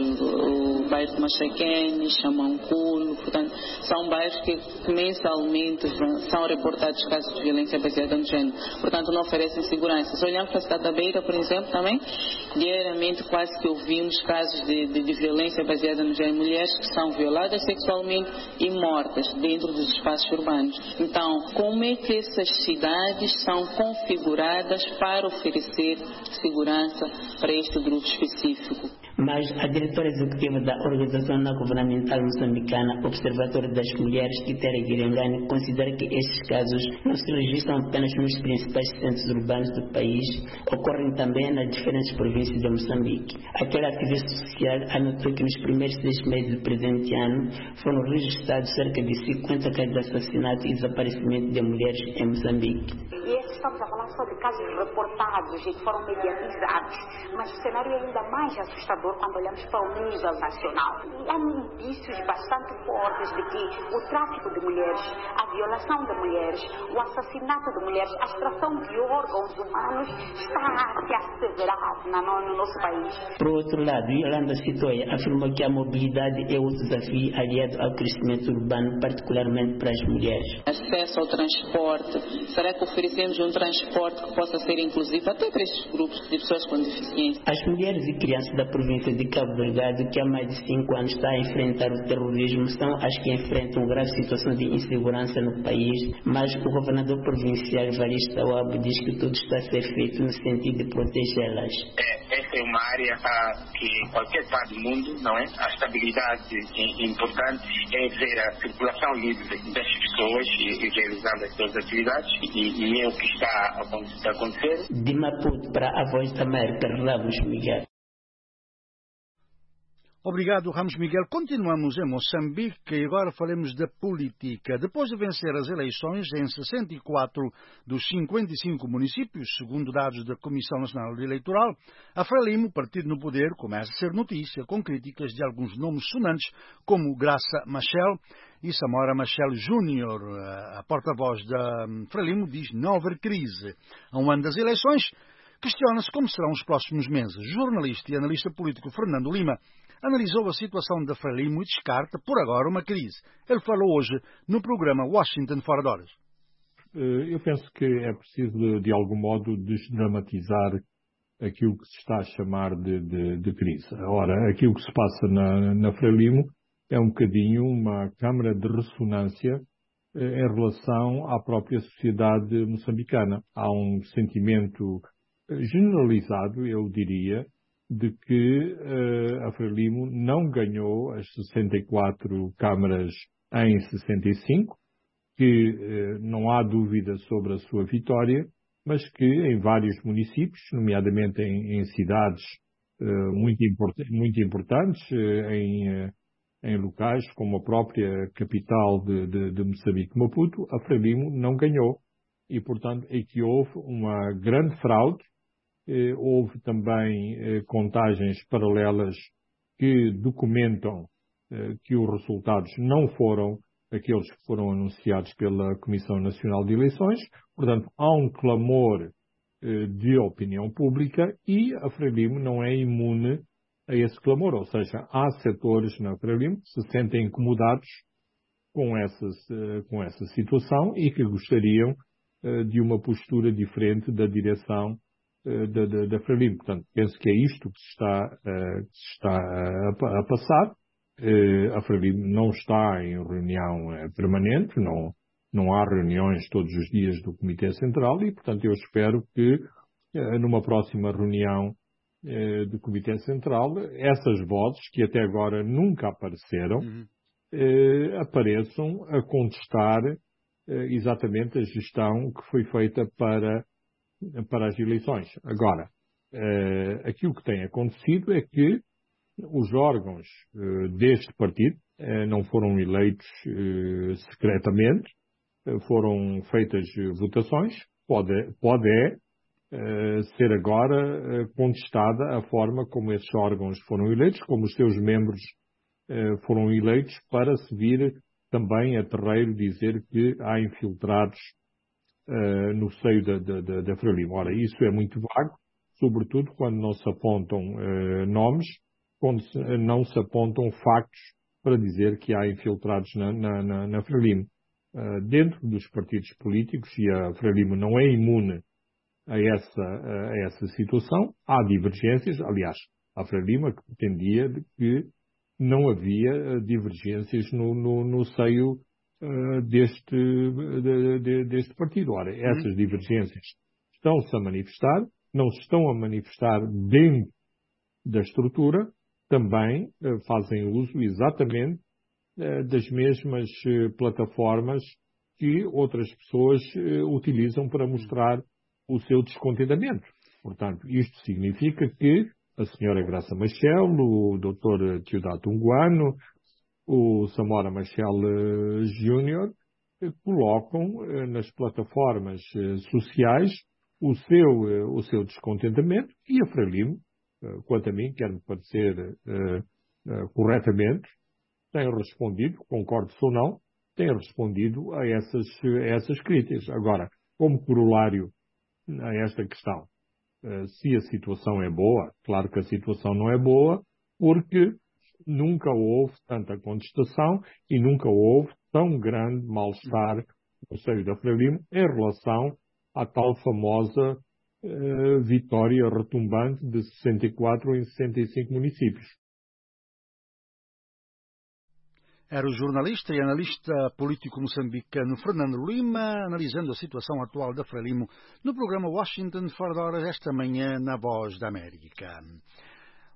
o bairro de Machaquene, Xamancu, portanto, são bairros que mensalmente são reportados casos de violência baseada no género. Portanto, não oferecem segurança. Se olharmos para a cidade da Beira, por exemplo, também, diariamente quase que ouvimos casos de violência baseada no género. Mulheres que são violadas sexualmente e mortas dentro dos espaços urbanos. Então, como é que essas cidades são configuradas para oferecer segurança para este grupo específico? Mas a diretora executiva da Organização Não Governamental Moçambicana, Observatório das Mulheres, Quitéria Guirengani, considera que estes casos não se registram apenas nos principais centros urbanos do país, ocorrem também nas diferentes províncias de Moçambique. Aquela ativista social anotou que nos primeiros 6 meses do presente ano foram registrados cerca de 50 casos de assassinato e desaparecimento de mulheres em Moçambique. E estamos a falar só de casos reportados e que foram mediatizados, mas o cenário é ainda mais assustador quando olhamos para o nível nacional. E há indícios bastante fortes de que o tráfico de mulheres, a violação de mulheres, o assassinato de mulheres, a extração de órgãos humanos está a se asseverar no nosso país. Por outro lado, Yolanda Citoi afirmou que a mobilidade é o desafio aliado ao crescimento urbano, particularmente para as mulheres. Acesso ao transporte. Será que oferecemos um transporte que possa ser inclusivo até para estes grupos de pessoas com deficiência? As mulheres e crianças da província de Cabo Delgado, que há mais de 5 anos está a enfrentar o terrorismo, são as que enfrentam grave situação de insegurança no país, mas o governador provincial Evariste Awabo diz que tudo está a ser feito no sentido de protegê-las. Esta é uma área que em qualquer parte do mundo, não é? A estabilidade importante é ver a circulação livre das pessoas e realizando as suas atividades e é o que está a acontecer. De Maputo para a Voz da América, Ramos Miguel. Obrigado, Ramos Miguel. Continuamos em Moçambique e agora falamos da política. Depois de vencer as eleições em 64 dos 55 municípios, segundo dados da Comissão Nacional Eleitoral, a Frelimo, partido no poder, começa a ser notícia com críticas de alguns nomes sonantes, como Graça Machel e Samora Machel Júnior. A porta-voz da Frelimo diz não haver crise. A um ano das eleições, questiona-se como serão os próximos meses. O jornalista e analista político Fernando Lima analisou a situação da Frelimo e descarta, por agora, uma crise. Ele falou hoje no programa Washington Fora de Horas. Eu penso que é preciso, de algum modo, desdramatizar aquilo que se está a chamar de crise. Ora, aquilo que se passa na Frelimo é um bocadinho uma câmara de ressonância em relação à própria sociedade moçambicana. Há um sentimento generalizado, eu diria, de que a Frelimo não ganhou as 64 câmaras em 65, que não há dúvida sobre a sua vitória, mas que em vários municípios, nomeadamente em cidades muito importantes, em locais como a própria capital de Moçambique, Maputo, a Frelimo não ganhou. E, portanto, é que houve uma grande fraude. Houve também contagens paralelas que documentam que os resultados não foram aqueles que foram anunciados pela Comissão Nacional de Eleições. Portanto, há um clamor de opinião pública e a Frelimo não é imune a esse clamor. Ou seja, há setores na Frelimo que se sentem incomodados com essa situação e que gostariam de uma postura diferente da direção da Frelimo. Portanto, penso que é isto que se está a passar. A Frelimo não está em reunião permanente, não há reuniões todos os dias do Comitê Central e, portanto, eu espero que numa próxima reunião do Comitê Central, essas vozes, que até agora nunca apareceram, apareçam a contestar exatamente a gestão que foi feita para as eleições. Agora, aquilo que tem acontecido é que os órgãos deste partido não foram eleitos secretamente, foram feitas votações, pode ser agora contestada a forma como esses órgãos foram eleitos, como os seus membros foram eleitos, para se vir também a terreiro dizer que há infiltrados no seio da Frelimo. Ora, isso é muito vago, sobretudo quando não se apontam nomes, quando não se apontam factos para dizer que há infiltrados na Frelimo. Dentro dos partidos políticos, e a Frelimo não é imune a essa situação, há divergências. Aliás, a Frelimo pretendia que não havia divergências no seio deste partido. Ora, essas divergências estão-se a manifestar, não se estão a manifestar dentro da estrutura, também fazem uso exatamente das mesmas plataformas que outras pessoas utilizam para mostrar o seu descontentamento. Portanto, isto significa que a senhora Graça Machel, o Dr. Teodato Unguano, o Samora Machel Júnior, colocam nas plataformas sociais o seu descontentamento e a Frelimo, quanto a mim, quer-me parecer corretamente, tem respondido, concordo ou não, tem respondido a essas críticas. Agora, como corolário a esta questão, se a situação é boa, claro que a situação não é boa, porque nunca houve tanta contestação e nunca houve tão grande mal-estar no seio da Frelimo em relação à tal famosa vitória retumbante de 64 em 65 municípios. Era o jornalista e analista político moçambicano Fernando Lima, analisando a situação atual da Frelimo no programa Washington Fora de Horas esta manhã na Voz da América.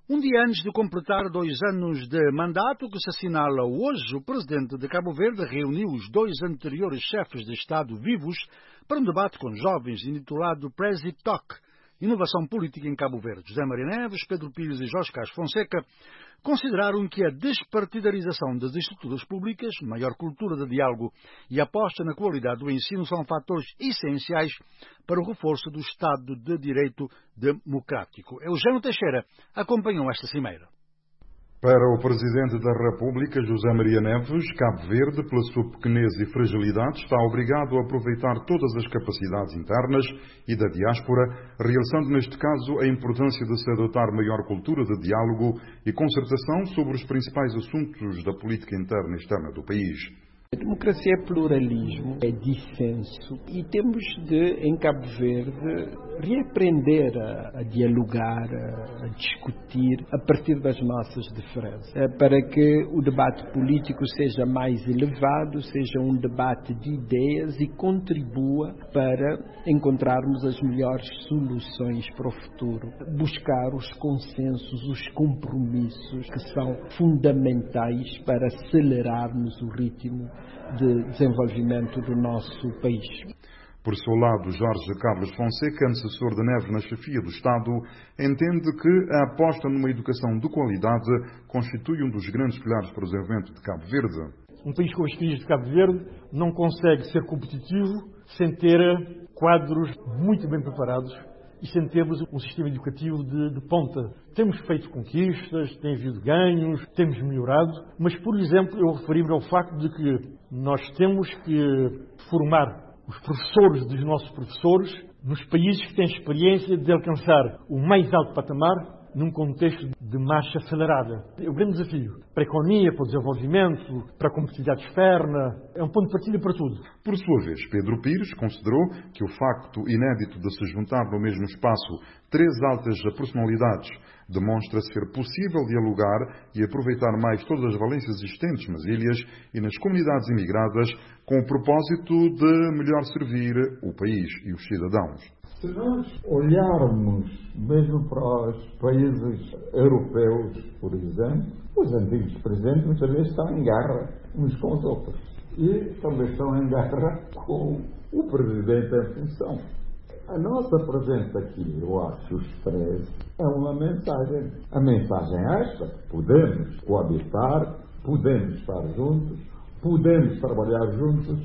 Um dia antes de completar 2 anos de mandato que se assinala hoje, o presidente de Cabo Verde reuniu os 2 anteriores chefes de Estado vivos para um debate com jovens intitulado Prezi Talk, Inovação Política em Cabo Verde. José Maria Neves, Pedro Pires e Jorge Cás Fonseca consideraram que a despartidarização das estruturas públicas, maior cultura de diálogo e aposta na qualidade do ensino são fatores essenciais para o reforço do Estado de Direito democrático. Eugênio Teixeira acompanhou esta cimeira. Para o Presidente da República, José Maria Neves, Cabo Verde, pela sua pequenez e fragilidade, está obrigado a aproveitar todas as capacidades internas e da diáspora, realçando neste caso a importância de se adotar maior cultura de diálogo e concertação sobre os principais assuntos da política interna e externa do país. A democracia é pluralismo, é dissenso e temos de, em Cabo Verde, reaprender a dialogar, a discutir a partir das nossas diferenças, para que o debate político seja mais elevado, seja um debate de ideias e contribua para encontrarmos as melhores soluções para o futuro, buscar os consensos, os compromissos que são fundamentais para acelerarmos o ritmo de desenvolvimento do nosso país. Por seu lado, Jorge Carlos Fonseca, antecessor de Neves na chefia do Estado, entende que a aposta numa educação de qualidade constitui um dos grandes pilares para o desenvolvimento de Cabo Verde. Um país como as filhas de Cabo Verde não consegue ser competitivo sem ter quadros muito bem preparados e sem termos um sistema educativo de ponta. Temos feito conquistas, tem havido ganhos, temos melhorado, mas, por exemplo, eu referi-me ao facto de que nós temos que formar os professores dos nossos professores nos países que têm experiência de alcançar o mais alto patamar num contexto de marcha acelerada. É um grande desafio para a economia, para o desenvolvimento, para a competitividade externa. É um ponto de partida para tudo. Por sua vez, Pedro Pires considerou que o facto inédito de se juntar no mesmo espaço 3 altas personalidades demonstra ser possível dialogar e aproveitar mais todas as valências existentes nas ilhas e nas comunidades imigradas com o propósito de melhor servir o país e os cidadãos. Se nós olharmos mesmo para os países europeus, por exemplo, os antigos presidentes muitas vezes estão em guerra uns com os outros. E também estão em guerra com o presidente em função. A nossa presença aqui, eu acho, os 3, é uma mensagem. A mensagem é esta: podemos coabitar, podemos estar juntos, podemos trabalhar juntos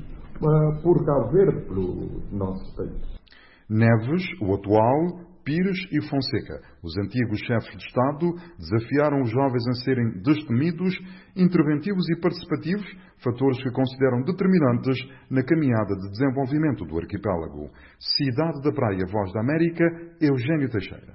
por Cabo Verde, pelo nosso país. Neves, o atual, Pires e Fonseca, os antigos chefes de Estado, desafiaram os jovens a serem destemidos, interventivos e participativos, fatores que consideram determinantes na caminhada de desenvolvimento do arquipélago. Cidade da Praia, Voz da América, Eugênio Teixeira.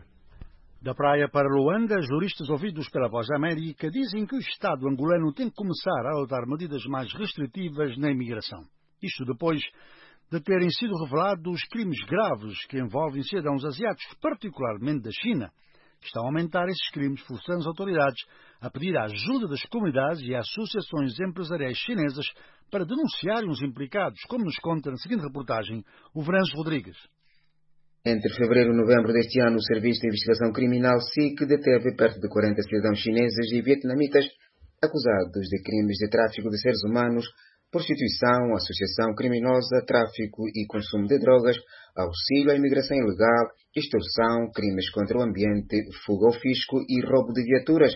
Da Praia para Luanda, juristas ouvidos pela Voz da América dizem que o Estado angolano tem que começar a adotar medidas mais restritivas na imigração. Isto depois de terem sido revelados crimes graves que envolvem cidadãos asiáticos, particularmente da China. Está a aumentar esses crimes, forçando as autoridades a pedir a ajuda das comunidades e associações empresariais chinesas para denunciarem os implicados, como nos conta na seguinte reportagem o Veranço Rodrigues. Entre fevereiro e novembro deste ano, o Serviço de Investigação Criminal SIC deteve perto de 40 cidadãos chineses e vietnamitas acusados de crimes de tráfico de seres humanos, prostituição, associação criminosa, tráfico e consumo de drogas, auxílio à imigração ilegal, extorsão, crimes contra o ambiente, fuga ao fisco e roubo de viaturas.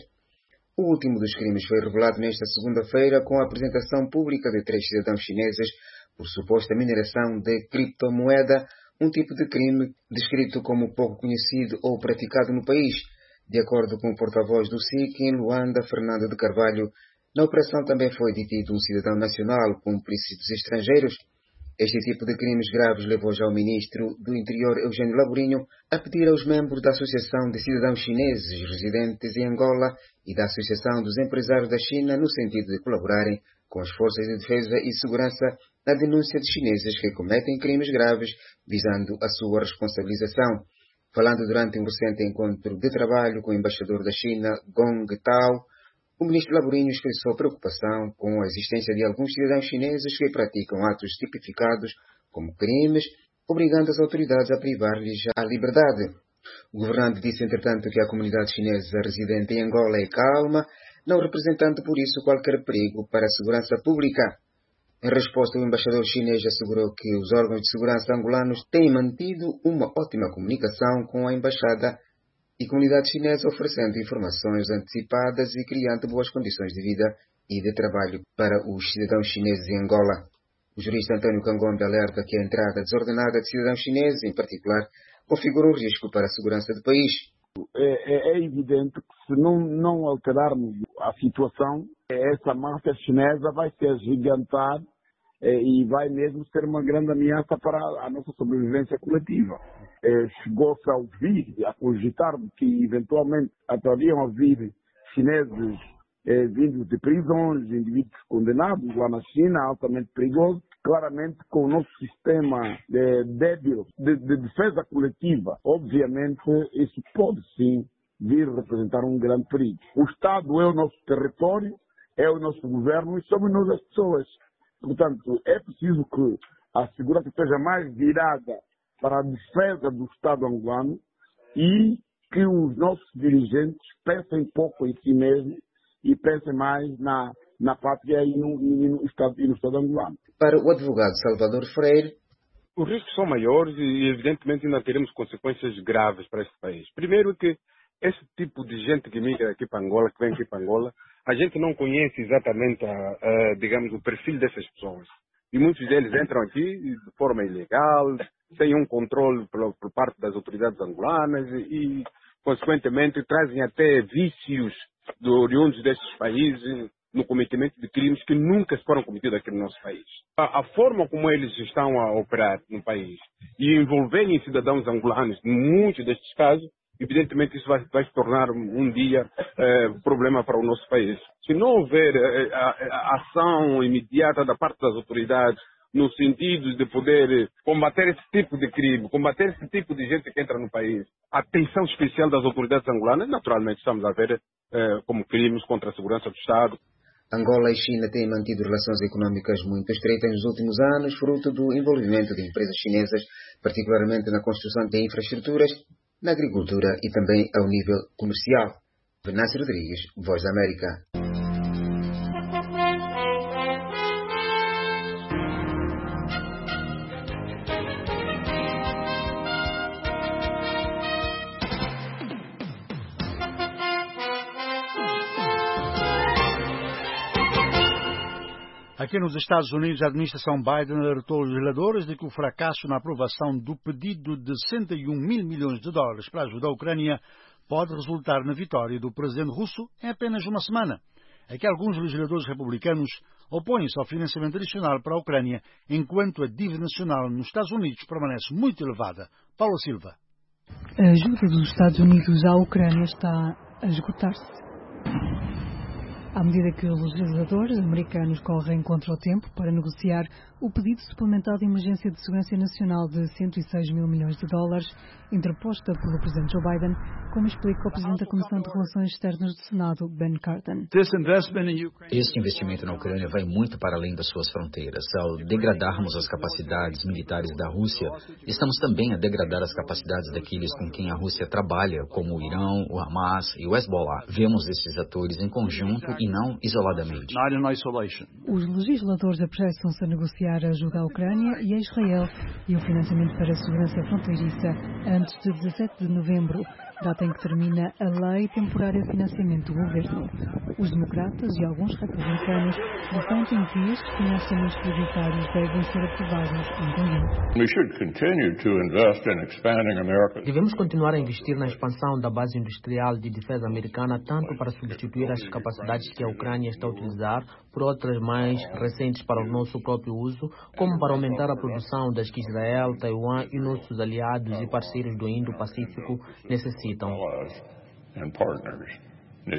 O último dos crimes foi revelado nesta segunda-feira com a apresentação pública de 3 cidadãos chineses por suposta mineração de criptomoeda, um tipo de crime descrito como pouco conhecido ou praticado no país. De acordo com o porta-voz do SIC em Luanda, Fernando de Carvalho, na operação também foi detido um cidadão nacional cúmplice dos estrangeiros. Este tipo de crimes graves levou já o ministro do Interior, Eugênio Laburinho, a pedir aos membros da Associação de Cidadãos Chineses residentes em Angola e da Associação dos Empresários da China no sentido de colaborarem com as forças de defesa e segurança na denúncia de chineses que cometem crimes graves, visando a sua responsabilização. Falando durante um recente encontro de trabalho com o embaixador da China, Gong Tao, o ministro Laburinho expressou preocupação com a existência de alguns cidadãos chineses que praticam atos tipificados como crimes, obrigando as autoridades a privar-lhes a liberdade. O governante disse, entretanto, que a comunidade chinesa residente em Angola é calma, não representando por isso qualquer perigo para a segurança pública. Em resposta, o embaixador chinês assegurou que os órgãos de segurança angolanos têm mantido uma ótima comunicação com a embaixada e comunidade chinesa, oferecendo informações antecipadas e criando boas condições de vida e de trabalho para os cidadãos chineses em Angola. O jurista António Cangombe alerta que a entrada desordenada de cidadãos chineses, em particular, configura um risco para a segurança do país. É evidente que se não alterarmos a situação, essa máfia chinesa vai se agigantar e vai mesmo ser uma grande ameaça para a nossa sobrevivência coletiva. Chegou-se a ouvir, a cogitar que eventualmente poderiam haver chineses vindos de prisões, indivíduos condenados lá na China, altamente perigosos. Claramente, com o nosso sistema débil de defesa coletiva, obviamente, isso pode sim vir representar um grande perigo. O Estado é o nosso território, é o nosso governo e somos nós as pessoas. Portanto, é preciso que a segurança seja mais virada para a defesa do Estado angolano e que os nossos dirigentes pensem pouco em si mesmos e pensem mais na pátria e no Estado angolano. Para o advogado Salvador Freire, os riscos são maiores e evidentemente ainda teremos consequências graves para este país. Primeiro que esse tipo de gente que migra aqui para Angola, que vem aqui para Angola, a gente não conhece exatamente, digamos, o perfil dessas pessoas. E muitos deles entram aqui de forma ilegal, sem um controle por parte das autoridades angolanas e consequentemente, trazem até vícios oriundos destes países no cometimento de crimes que nunca foram cometidos aqui no nosso país. A forma como eles estão a operar no país e envolverem cidadãos angolanos em muitos destes casos, evidentemente isso vai se tornar um dia problema para o nosso país. Se não houver a ação imediata da parte das autoridades no sentido de poder combater esse tipo de crime, combater esse tipo de gente que entra no país, a atenção especial das autoridades angolanas, naturalmente estamos a ver como crimes contra a segurança do Estado. Angola e China têm mantido relações económicas muito estreitas nos últimos anos, fruto do envolvimento de empresas chinesas, particularmente na construção de infraestruturas, na agricultura e também ao nível comercial. Venâncio Rodrigues, Voz da América. Aqui nos Estados Unidos, a administração Biden alertou os legisladores de que o fracasso na aprovação do pedido de 101 mil milhões de dólares para ajudar a Ucrânia pode resultar na vitória do presidente russo em apenas uma semana. É que alguns legisladores republicanos opõem-se ao financiamento adicional para a Ucrânia, enquanto a dívida nacional nos Estados Unidos permanece muito elevada. Paulo Silva. A ajuda dos Estados Unidos à Ucrânia está a esgotar-se. À medida que os legisladores americanos correm contra o tempo para negociar o pedido suplementar de emergência de segurança nacional de 106 mil milhões de dólares, interposta pelo presidente Joe Biden, como explica o presidente da Comissão de Relações Externas do Senado, Ben Cardin. Este investimento na Ucrânia vai muito para além das suas fronteiras. Ao degradarmos as capacidades militares da Rússia, estamos também a degradar as capacidades daqueles com quem a Rússia trabalha, como o Irão, o Hamas e o Hezbollah. Vemos esses atores em conjunto e não isoladamente. Os legisladores apressam-se a negociar a ajuda à Ucrânia e a Israel e o financiamento para a segurança fronteiriça antes de 17 de novembro, data em que termina a Lei Temporária de Financiamento do Governo. Os democratas e alguns republicanos defendem que estes financiamentos prioritários devem ser aprovados em conjunto. Devemos continuar a investir na expansão da base industrial de defesa americana, tanto para substituir as capacidades que a Ucrânia está a utilizar por outras mais recentes para o nosso próprio uso, como para aumentar a produção das que Israel, Taiwan e nossos aliados e parceiros do Indo-Pacífico necessitam.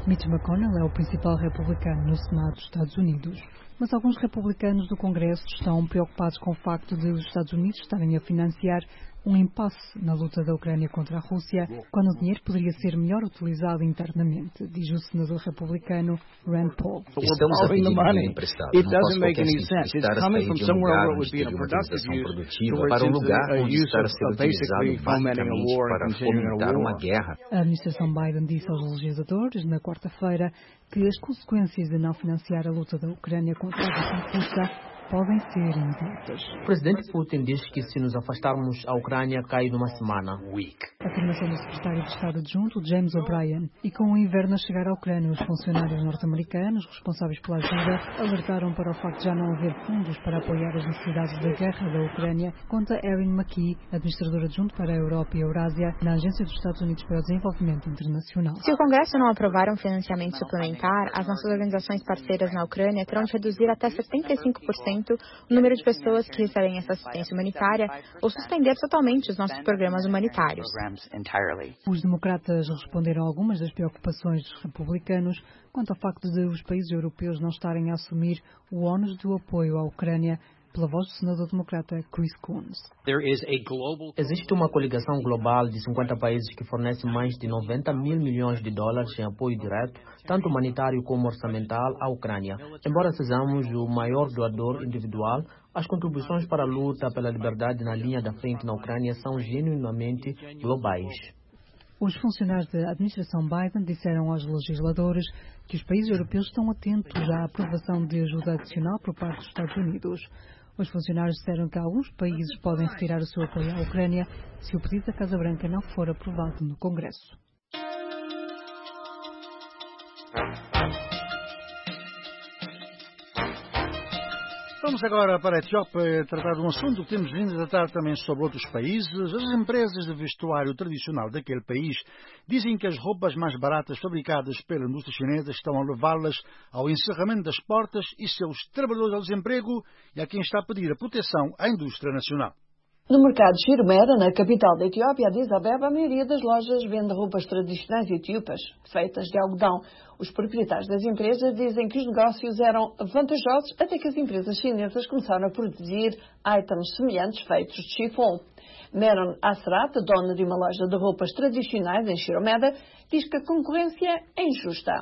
Mitch McConnell é o principal republicano no Senado dos Estados Unidos. Mas alguns republicanos do Congresso estão preocupados com o facto de os Estados Unidos estarem a financiar um impasse na luta da Ucrânia contra a Rússia, quando o dinheiro poderia ser melhor utilizado internamente, diz o senador republicano Rand Paul. Estamos a pedir dinheiro emprestado. Não posso qualquer sentido estar a sair de um lugar onde teria uma utilização produtiva para um lugar onde está a ser utilizado basicamente para fomentar uma guerra. A administração Biden disse aos legisladores, na quarta-feira, que as consequências de não financiar a luta da Ucrânia contra a agressão russa podem ser imediatas. O presidente Putin diz que se nos afastarmos, a Ucrânia cai numa semana. A afirmação do secretário de Estado adjunto, James O'Brien. E com o inverno a chegar à Ucrânia, os funcionários norte-americanos responsáveis pela ajuda alertaram para o facto de já não haver fundos para apoiar as necessidades da guerra da Ucrânia, conta Erin McKee, administradora adjunto para a Europa e a Eurásia na Agência dos Estados Unidos para o Desenvolvimento Internacional. Se o Congresso não aprovar um financiamento suplementar, as nossas organizações parceiras na Ucrânia terão de reduzir até 75% o número de pessoas que recebem essa assistência humanitária ou suspender totalmente os nossos programas humanitários. Os democratas responderam a algumas das preocupações dos republicanos quanto ao facto de os países europeus não estarem a assumir o ónus do apoio à Ucrânia, pela voz do senador democrata Chris Coons. Existe uma coligação global de 50 países que fornece mais de 90 mil milhões de dólares em apoio direto, tanto humanitário como orçamental, à Ucrânia. Embora sejamos o maior doador individual, as contribuições para a luta pela liberdade na linha da frente na Ucrânia são genuinamente globais. Os funcionários da administração Biden disseram aos legisladores que os países europeus estão atentos à aprovação de ajuda adicional por parte dos Estados Unidos. Os funcionários disseram que alguns países podem retirar o seu apoio à Ucrânia se o pedido da Casa Branca não for aprovado no Congresso. Vamos agora para a Etiópia tratar de um assunto que temos vindo a tratar também sobre outros países. As empresas de vestuário tradicional daquele país dizem que as roupas mais baratas fabricadas pela indústria chinesa estão a levá-las ao encerramento das portas e seus trabalhadores ao desemprego e a quem está a pedir a proteção à indústria nacional. No mercado Shiromera, na capital da Etiópia, Addis Abeba, a maioria das lojas vende roupas tradicionais etíopes, feitas de algodão. Os proprietários das empresas dizem que os negócios eram vantajosos até que as empresas chinesas começaram a produzir itens semelhantes feitos de chifão. Meron Asrat, dona de uma loja de roupas tradicionais em Shiromera, diz que a concorrência é injusta.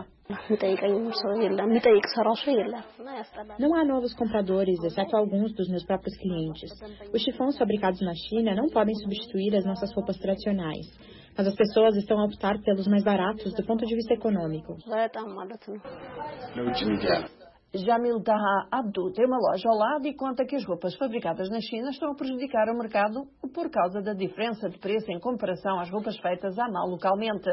Não há novos compradores, exceto alguns dos meus próprios clientes. Os chifões fabricados na China não podem substituir as nossas roupas tradicionais, mas as pessoas estão a optar pelos mais baratos do ponto de vista econômico. Jamil Taha Abdu tem uma loja ao lado e conta que as roupas fabricadas na China estão a prejudicar o mercado por causa da diferença de preço em comparação às roupas feitas à mão localmente.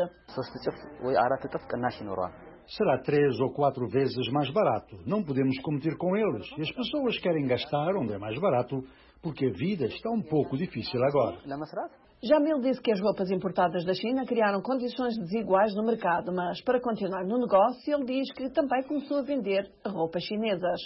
Será 3 ou 4 vezes mais barato. Não podemos competir com eles. E as pessoas querem gastar onde é mais barato, porque a vida está um pouco difícil agora. Jamil disse que as roupas importadas da China criaram condições desiguais no mercado, mas para continuar no negócio, ele diz que também começou a vender roupas chinesas.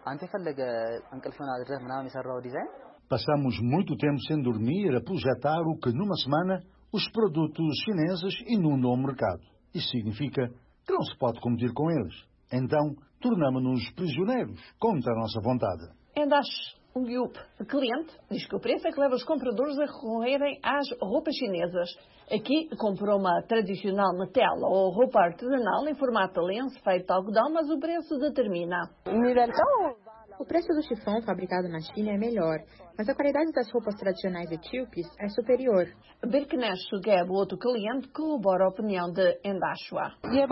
Passamos muito tempo sem dormir a projetar o que numa semana os produtos chineses inundam o mercado. Isso significa que não se pode competir com eles. Então, tornamos-nos prisioneiros contra a nossa vontade. Endash Ungyup, cliente, diz que o preço é que leva os compradores a recorrerem às roupas chinesas. Aqui comprou uma tradicional Nutella ou roupa artesanal em formato lenço feito de algodão, mas o preço determina. O preço do chifão fabricado na China é melhor, mas a qualidade das roupas tradicionais etíopes é superior. Birknesh Sugeb, outro cliente, corrobora a opinião de Endashwa.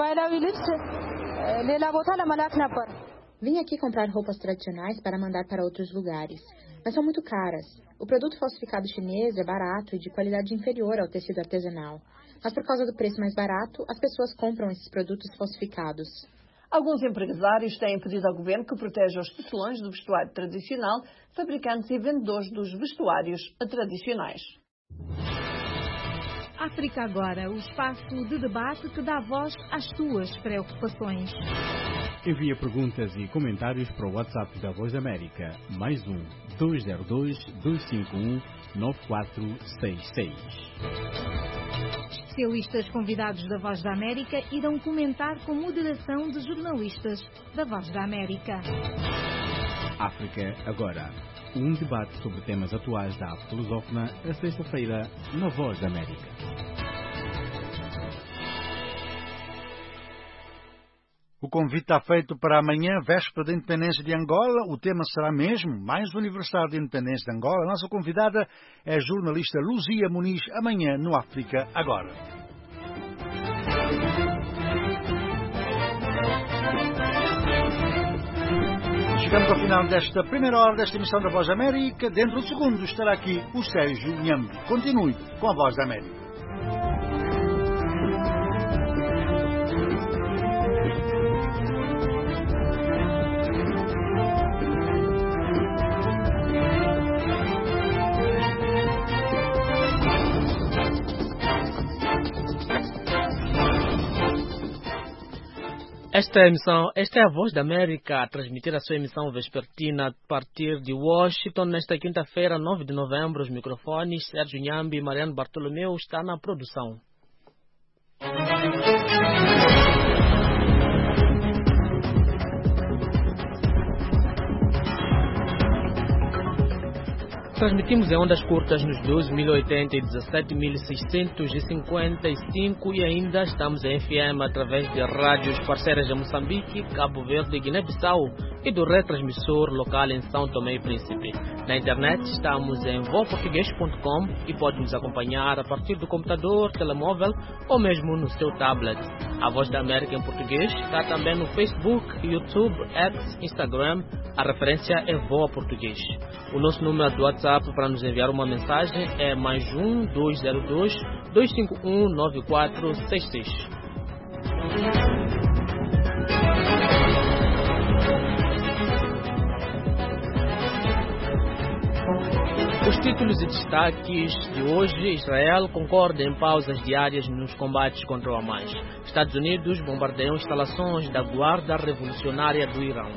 Vim aqui comprar roupas tradicionais para mandar para outros lugares, mas são muito caras. O produto falsificado chinês é barato e de qualidade inferior ao tecido artesanal. Mas por causa do preço mais barato, as pessoas compram esses produtos falsificados. Alguns empresários têm pedido ao governo que proteja os tecelões do vestuário tradicional, fabricantes e vendedores dos vestuários tradicionais. África Agora, o espaço de debate que dá voz às suas preocupações. Envie perguntas e comentários para o WhatsApp da Voz da América, +1 202 251 9466. Especialistas convidados da Voz da América irão comentar com moderação de jornalistas da Voz da América. África Agora. Um debate sobre temas atuais da África lusófona, a sexta-feira, na Voz da América. O convite está feito para amanhã, véspera da independência de Angola. O tema será mesmo mais o aniversário da independência de Angola. A nossa convidada é a jornalista Luzia Muniz, amanhã no África Agora. Chegamos ao final desta primeira hora desta emissão da Voz da América. Dentro de segundos estará aqui o Sérgio Nhambi. Continue com a Voz da América. Esta é a Voz da América a transmitir a sua emissão vespertina a partir de Washington nesta quinta-feira, 9 de novembro. Os microfones, Sérgio Nhambi e Mariano Bartolomeu está na produção. Transmitimos em ondas curtas nos 12.080 e 17.655 e ainda estamos em FM através de rádios parceiras de Moçambique, Cabo Verde e Guiné-Bissau e do retransmissor local em São Tomé e Príncipe. Na internet estamos em voaportugues.com e pode nos acompanhar a partir do computador, telemóvel ou mesmo no seu tablet. A Voz da América em português está também no Facebook, YouTube, X, Instagram. A referência é Voa Português. O nosso número do WhatsApp para nos enviar uma mensagem é +1 202 251 9466. Os títulos e destaques de hoje: Israel concorda em pausas diárias nos combates contra o Hamas. Estados Unidos bombardeiam instalações da Guarda Revolucionária do Irão.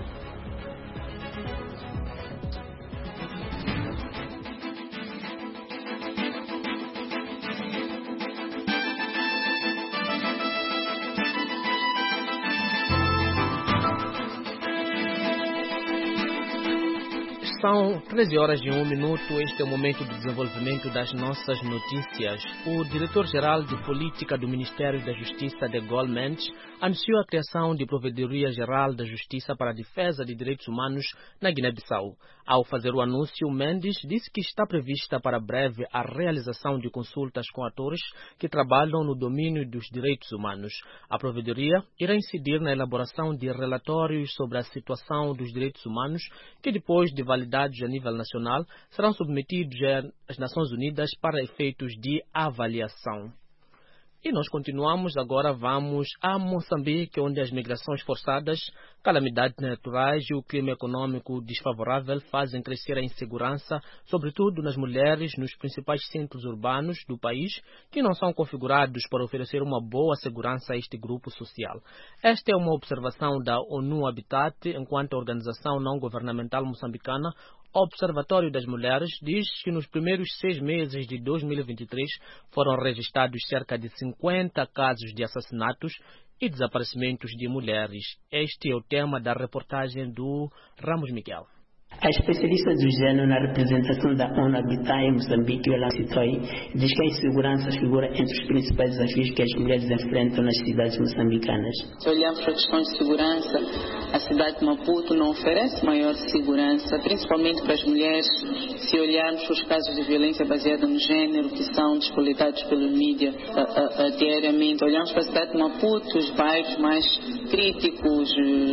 São 13 horas e 1 minuto. Este é o momento de desenvolvimento das nossas notícias. O diretor-geral de política do Ministério da Justiça, Degaule Mendes, anunciou a criação de Provedoria Geral da Justiça para a Defesa de Direitos Humanos na Guiné-Bissau. Ao fazer o anúncio, Mendes disse que está prevista para breve a realização de consultas com atores que trabalham no domínio dos direitos humanos. A Provedoria irá incidir na elaboração de relatórios sobre a situação dos direitos humanos que, depois de validados a nível nacional, serão submetidos às Nações Unidas para efeitos de avaliação. E nós continuamos, agora vamos a Moçambique, onde as migrações forçadas, calamidades naturais e o clima econômico desfavorável fazem crescer a insegurança, sobretudo nas mulheres, nos principais centros urbanos do país, que não são configurados para oferecer uma boa segurança a este grupo social. Esta é uma observação da ONU Habitat, enquanto a organização não-governamental moçambicana Observatório das Mulheres diz que nos primeiros 6 meses de 2023 foram registrados cerca de 50 casos de assassinatos e desaparecimentos de mulheres. Este é o tema da reportagem do Ramos Miguel. A especialista do género na representação da ONU Habitat em Moçambique, Yolanda Citoi, diz que a insegurança figura entre os principais desafios que as mulheres enfrentam nas cidades moçambicanas. Se olharmos para a questão de segurança, a cidade de Maputo não oferece maior segurança, principalmente para as mulheres. Se olharmos para os casos de violência baseada no género, que são descoletados pela mídia diariamente, olhamos para a cidade de Maputo, os bairros mais críticos,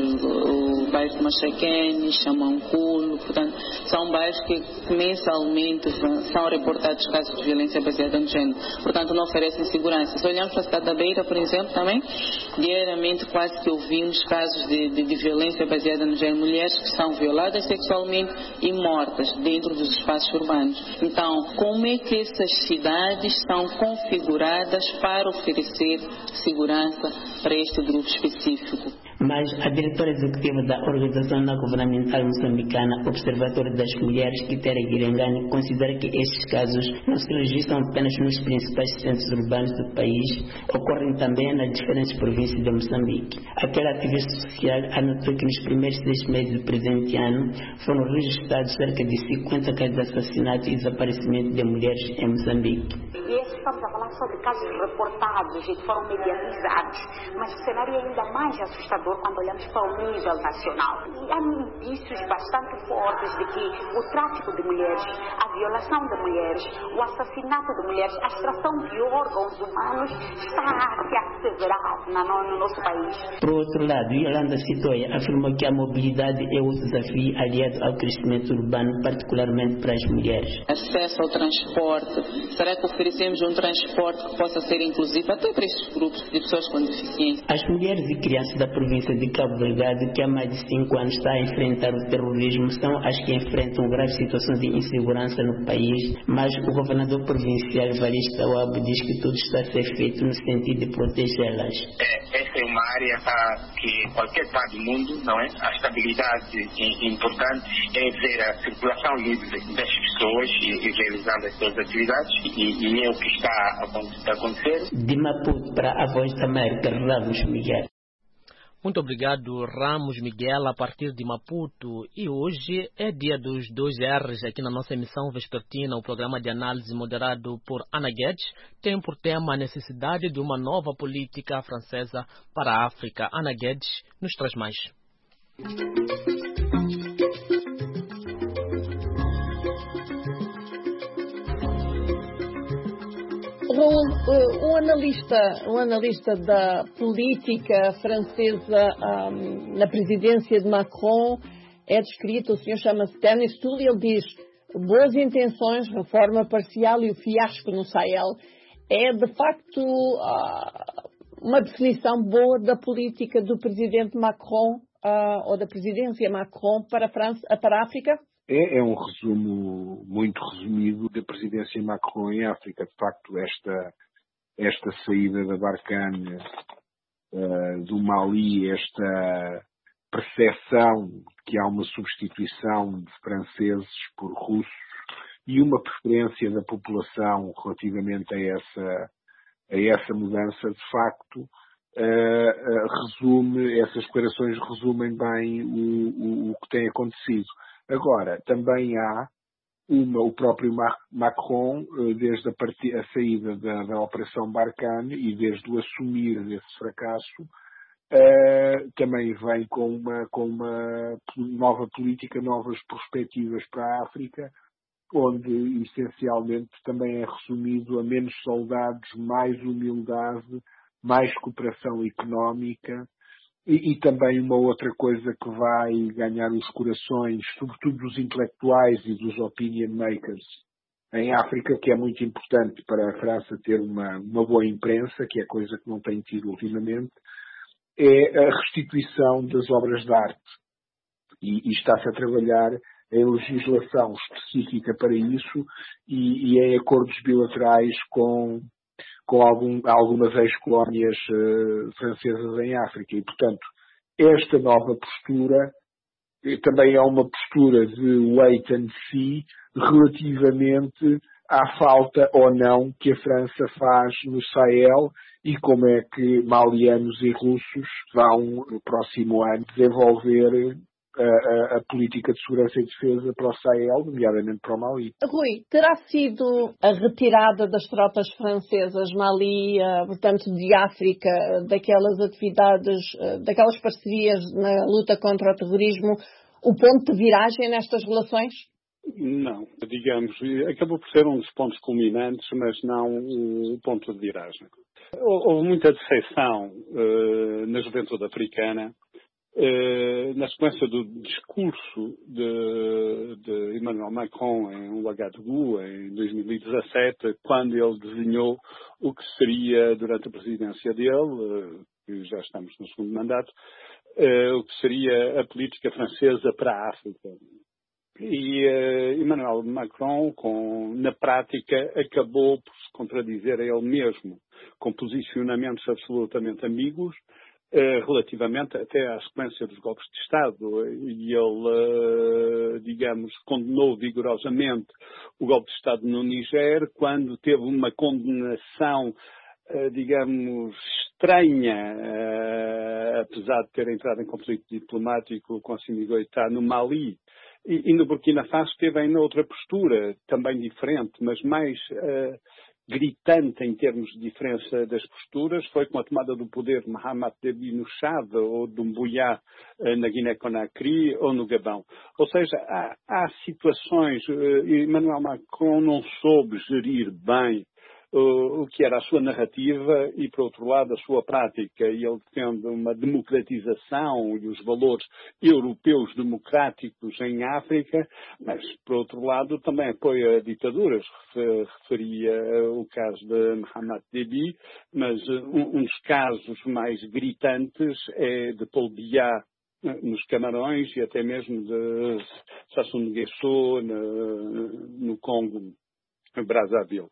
o bairro de Machaquene, Xamanculo, portanto, são bairros que mensalmente são reportados casos de violência baseada no género. Portanto, não oferecem segurança. Se olharmos para a cidade da Beira, por exemplo, também, diariamente quase que ouvimos casos de violência baseada no género, mulheres que são violadas sexualmente e mortas dentro dos espaços urbanos. Então, como é que essas cidades estão configuradas para oferecer segurança para este grupo específico? Mas a diretora executiva da Organização Não Governamental Moçambicana, Observatório das Mulheres, Quitéria Guirengani, considera que estes casos não se registram apenas nos principais centros urbanos do país, ocorrem também nas diferentes províncias de Moçambique. Aquela ativista social anotou que nos primeiros 6 meses do presente ano foram registrados cerca de 50 casos de assassinato e desaparecimento de mulheres em Moçambique. E esses estamos a falar só de casos reportados e que foram mediatizados, mas o cenário é ainda mais assustador quando olhamos para o nível nacional. E há indícios bastante fortes de que o tráfico de mulheres, a violação de mulheres, o assassinato de mulheres, a extração de órgãos humanos está a se acelerar no nosso país. Por outro lado, Yolanda Citoia afirmou que a mobilidade é o desafio aliado ao crescimento urbano, particularmente para as mulheres. Acesso ao transporte. Será que oferecemos um transporte que possa ser inclusivo até para estes grupos de pessoas com deficiência? As mulheres e crianças da província de Cabo Delgado, que há mais de 5 anos está a enfrentar o terrorismo, são as que enfrentam graves situações de insegurança no país, mas o governador provincial Evariste Wabo diz que tudo está a ser feito no sentido de protegê-las. Essa é uma área que qualquer parte do mundo, não é? A estabilidade importante é ver a circulação livre das pessoas e realizando as suas atividades e é o que está a acontecer. De Maputo para a Voz da América, Ramos Miguel. Muito obrigado, Ramos Miguel, a partir de Maputo. E hoje é dia dos 2 R's aqui na nossa emissão vespertina. O programa de análise moderado por Ana Guedes tem por tema a necessidade de uma nova política francesa para a África. Ana Guedes nos traz mais. Raul, o analista da política francesa na presidência de Macron é descrito, o senhor chama-se Denis Tull, ele diz: boas intenções, reforma parcial e o fiasco no Sahel. É de facto uma definição boa da política do presidente Macron ou da presidência Macron para a França, para a África? É um resumo muito resumido da presidência Macron em África. De facto, esta saída da Barkhane do Mali, esta percepção de que há uma substituição de franceses por russos e uma preferência da população relativamente a essa mudança, de facto, essas declarações resumem bem o que tem acontecido. Agora, também há o próprio Macron, desde a saída da Operação Barkhane e desde o assumir desse fracasso, também vem com uma nova política, novas perspectivas para a África, onde essencialmente também é resumido a menos soldados, mais humildade, mais cooperação económica. E também uma outra coisa que vai ganhar os corações, sobretudo dos intelectuais e dos opinion makers em África, que é muito importante para a França ter uma boa imprensa, que é coisa que não tem tido ultimamente, é a restituição das obras de arte. E está-se a trabalhar em legislação específica para isso e em acordos bilaterais com algumas ex-colónias francesas em África. E, portanto, esta nova postura também é uma postura de wait and see relativamente à falta ou não que a França faz no Sahel e como é que malianos e russos vão, no próximo ano, desenvolver a política de segurança e defesa para o Sahel, nomeadamente para o Mali. Rui, terá sido a retirada das tropas francesas Mali, portanto, de África, daquelas atividades, daquelas parcerias na luta contra o terrorismo, o ponto de viragem nestas relações? Não, digamos, acabou por ser um dos pontos culminantes, mas não o ponto de viragem. Houve muita decepção na juventude africana, na sequência do discurso de Emmanuel Macron em Ouagadougou, em 2017, quando ele desenhou o que seria, durante a presidência dele, que já estamos no segundo mandato, o que seria a política francesa para a África. E Emmanuel Macron, na prática, acabou por se contradizer a ele mesmo, com posicionamentos absolutamente ambíguos, relativamente até à sequência dos golpes de Estado. E ele, digamos, condenou vigorosamente o golpe de Estado no Níger, quando teve uma condenação, digamos, estranha, apesar de ter entrado em conflito diplomático com Assimi Goïta no Mali. E no Burkina Faso teve ainda outra postura, também diferente, mas mais gritante em termos de diferença das posturas, foi com a tomada do poder de Mahamat Déby no Chad, ou de Doumbouya na Guiné-Conakry, ou no Gabão. Ou seja, há situações, e Emmanuel Macron não soube gerir bem o que era a sua narrativa e, por outro lado, a sua prática. E ele defende uma democratização e os valores europeus democráticos em África, mas, por outro lado, também apoia ditaduras. Referia o caso de Mahamat Déby, mas um dos casos mais gritantes é de Paul Biya nos Camarões e até mesmo de Sassou Nguesso no Congo, Brazzaville.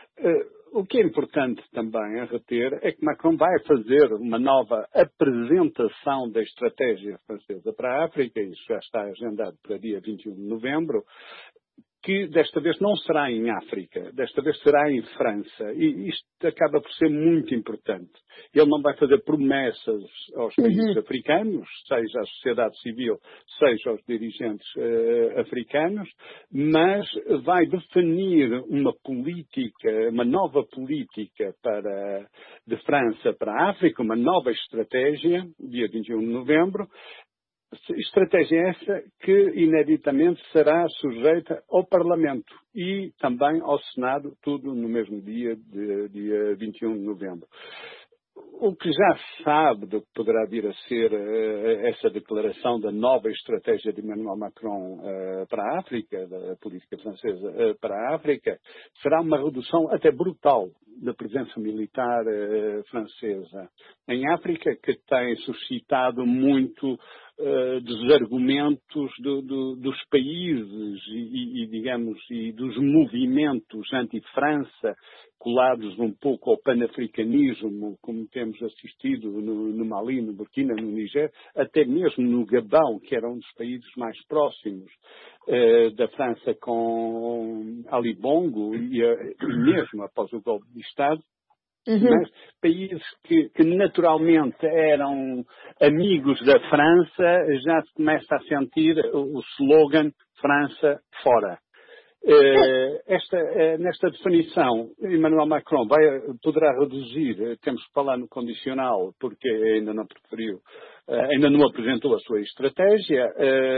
O que é importante também a reter é que Macron vai fazer uma nova apresentação da estratégia francesa para a África, isso já está agendado para dia 21 de novembro, que desta vez não será em África, desta vez será em França. E isto acaba por ser muito importante. Ele não vai fazer promessas aos países africanos, seja à sociedade civil, seja aos dirigentes africanos, mas vai definir uma política, uma nova política de França para a África, uma nova estratégia, dia 21 de novembro, estratégia essa que, ineditamente, será sujeita ao Parlamento e também ao Senado, tudo no mesmo dia 21 de novembro. O que já sabe do que poderá vir a ser essa declaração da nova estratégia de Emmanuel Macron para a África, da política francesa para a África, será uma redução até brutal da presença militar francesa em África, que tem suscitado muito dos argumentos dos países e dos movimentos anti-França, colados um pouco ao panafricanismo, como temos assistido no Mali, no Burkina, no Níger, até mesmo no Gabão, que era um dos países mais próximos da França com Ali Bongo, e mesmo após o golpe de Estado. Mas países que naturalmente eram amigos da França, já se começa a sentir o slogan França fora. Nesta definição, Emmanuel Macron poderá reduzir, temos que falar no condicional, porque ainda não apresentou a sua estratégia,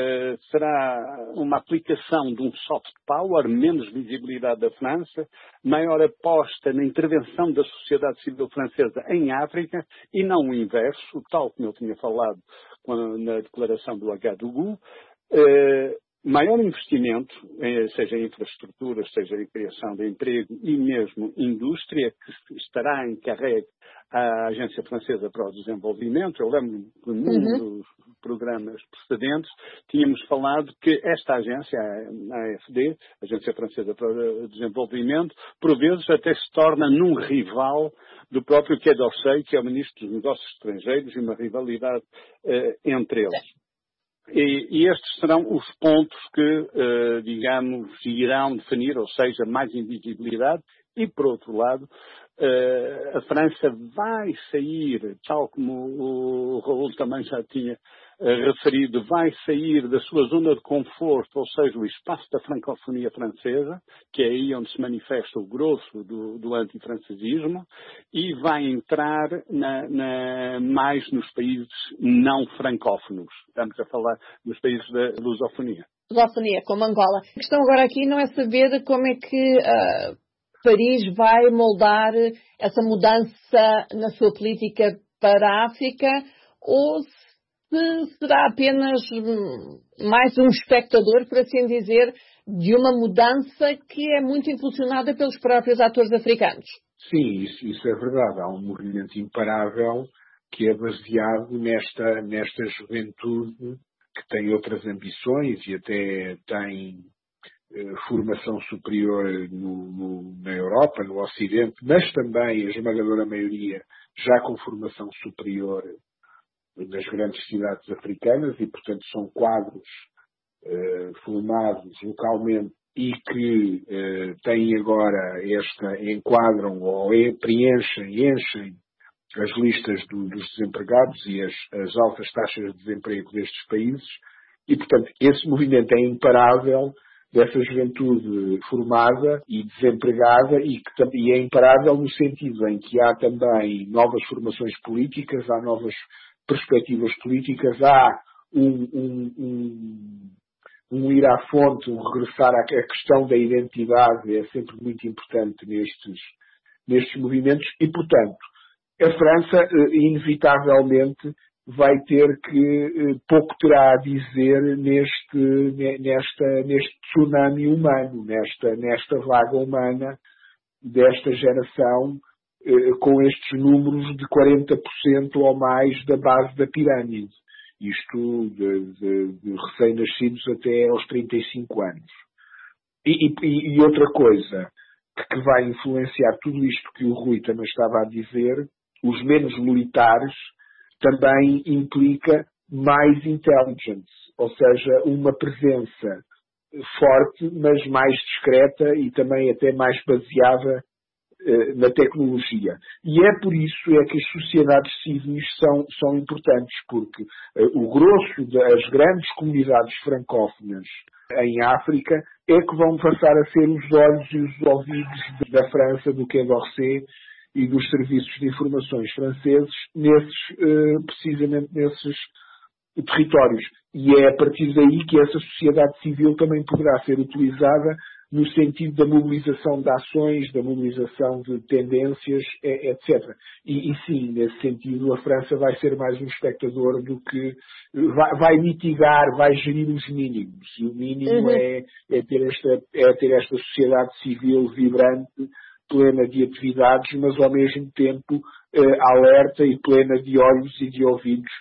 será uma aplicação de um soft power, menos visibilidade da França, maior aposta na intervenção da sociedade civil francesa em África e não o inverso, tal como eu tinha falado na declaração do Ouagadougou. Maior investimento, seja em infraestruturas, seja em criação de emprego e mesmo indústria, que estará encarregue à Agência Francesa para o Desenvolvimento. Eu lembro que num dos programas precedentes tínhamos falado que esta agência, a AFD, Agência Francesa para o Desenvolvimento, por vezes até se torna num rival do próprio Quai d'Orsay, que é o Ministro dos Negócios Estrangeiros, e uma rivalidade entre eles. E estes serão os pontos que, digamos, irão definir, ou seja, mais invisibilidade e, por outro lado, a França vai sair, tal como o Raul também já tinha referido, vai sair da sua zona de conforto, ou seja, o espaço da francofonia francesa, que é aí onde se manifesta o grosso do antifrancesismo, e vai entrar mais nos países não francófonos. Estamos a falar dos países da lusofonia. Lusofonia, como Angola. A questão agora aqui não é saber como é que Paris vai moldar essa mudança na sua política para a África, ou se será apenas mais um espectador, por assim dizer, de uma mudança que é muito impulsionada pelos próprios atores africanos. Sim, isso é verdade. Há um movimento imparável que é baseado nesta juventude que tem outras ambições e até tem formação superior na Europa, no Ocidente, mas também a esmagadora maioria já com formação superior nas grandes cidades africanas e, portanto, são quadros formados localmente e que têm agora enquadram ou enchem as listas dos desempregados e as altas taxas de desemprego destes países e, portanto, esse movimento é imparável dessa juventude formada e desempregada e é imparável no sentido em que há também novas formações políticas, há novas perspectivas políticas, há um ir à fonte, um regressar à questão da identidade é sempre muito importante nestes movimentos e, portanto, a França, inevitavelmente, vai ter que, pouco terá a dizer neste tsunami humano, nesta vaga humana desta geração, com estes números de 40% ou mais da base da pirâmide. Isto de recém-nascidos até aos 35 anos. E outra coisa que vai influenciar tudo isto que o Rui também estava a dizer, os menos militares, também implica mais intelligence, ou seja, uma presença forte, mas mais discreta e também até mais baseada na tecnologia. E é por isso que as sociedades civis são importantes, porque o grosso das grandes comunidades francófonas em África é que vão passar a ser os olhos e os ouvidos da França, do Quai d'Orsay e dos serviços de informações franceses precisamente nesses territórios. E é a partir daí que essa sociedade civil também poderá ser utilizada no sentido da mobilização de ações, da mobilização de tendências, etc. E sim, nesse sentido, a França vai ser mais um espectador do que vai mitigar, vai gerir os mínimos. E o mínimo é ter esta sociedade civil vibrante, plena de atividades, mas ao mesmo tempo alerta e plena de olhos e de ouvidos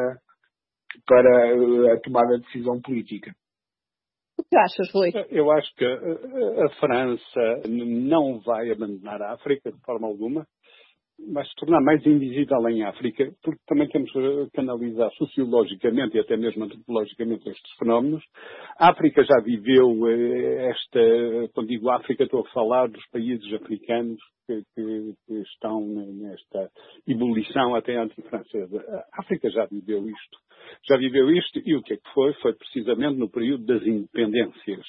para a tomada de decisão política. O que achas, Rui? Eu acho que a França não vai abandonar a África de forma alguma, vai se tornar mais invisível em África, porque também temos que analisar sociologicamente e até mesmo antropologicamente estes fenómenos. A África já viveu quando digo África, estou a falar dos países africanos que estão nesta ebulição até antifrancesa. A África já viveu isto e o que é que foi? Foi precisamente no período das independências.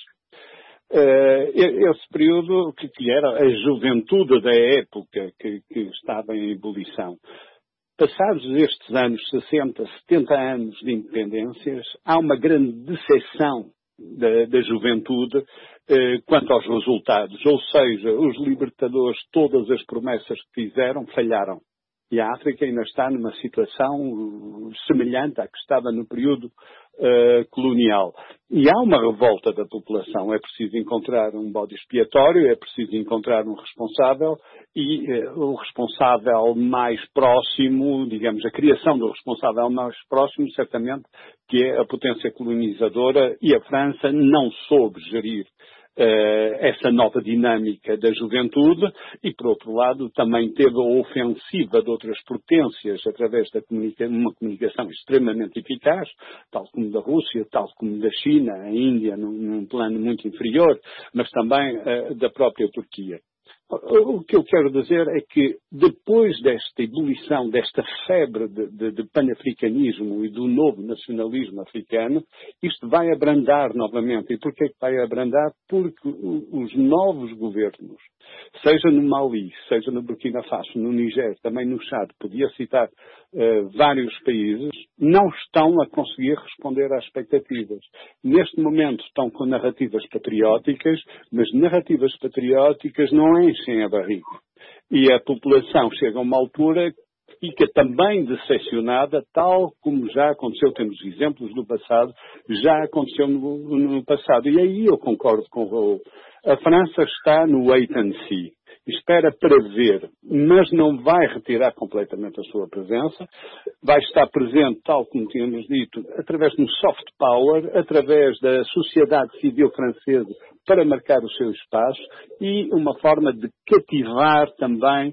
Esse período que era a juventude da época que estava em ebulição. Passados estes anos 60, 70 anos de independências, há uma grande decepção da juventude quanto aos resultados. Ou seja, os libertadores, todas as promessas que fizeram, falharam. E a África ainda está numa situação semelhante à que estava no período colonial. E há uma revolta da população. É preciso encontrar um bode expiatório, é preciso encontrar um responsável e o responsável mais próximo, digamos, a criação do responsável mais próximo, certamente, que é a potência colonizadora, e a França não soube gerir essa nova dinâmica da juventude e, por outro lado, também teve a ofensiva de outras potências através de uma comunicação extremamente eficaz, tal como da Rússia, tal como da China, a Índia num plano muito inferior, mas também da própria Turquia. O que eu quero dizer é que depois desta ebulição, desta febre de panafricanismo e do novo nacionalismo africano, isto vai abrandar novamente. E porquê que vai abrandar? Porque os novos governos, seja no Mali, seja no Burkina Faso, no Niger, também no Chad, podia citar vários países, não estão a conseguir responder às expectativas. Neste momento estão com narrativas patrióticas, mas narrativas patrióticas não enchem a barriga. E a população chega a uma altura que fica também decepcionada, tal como já aconteceu, temos exemplos do passado, já aconteceu no passado. E aí eu concordo com o Raul. A França está no wait and see. Espera para ver, mas não vai retirar completamente a sua presença. Vai estar presente, tal como tínhamos dito, através de um soft power, através da sociedade civil francesa para marcar o seu espaço e uma forma de cativar também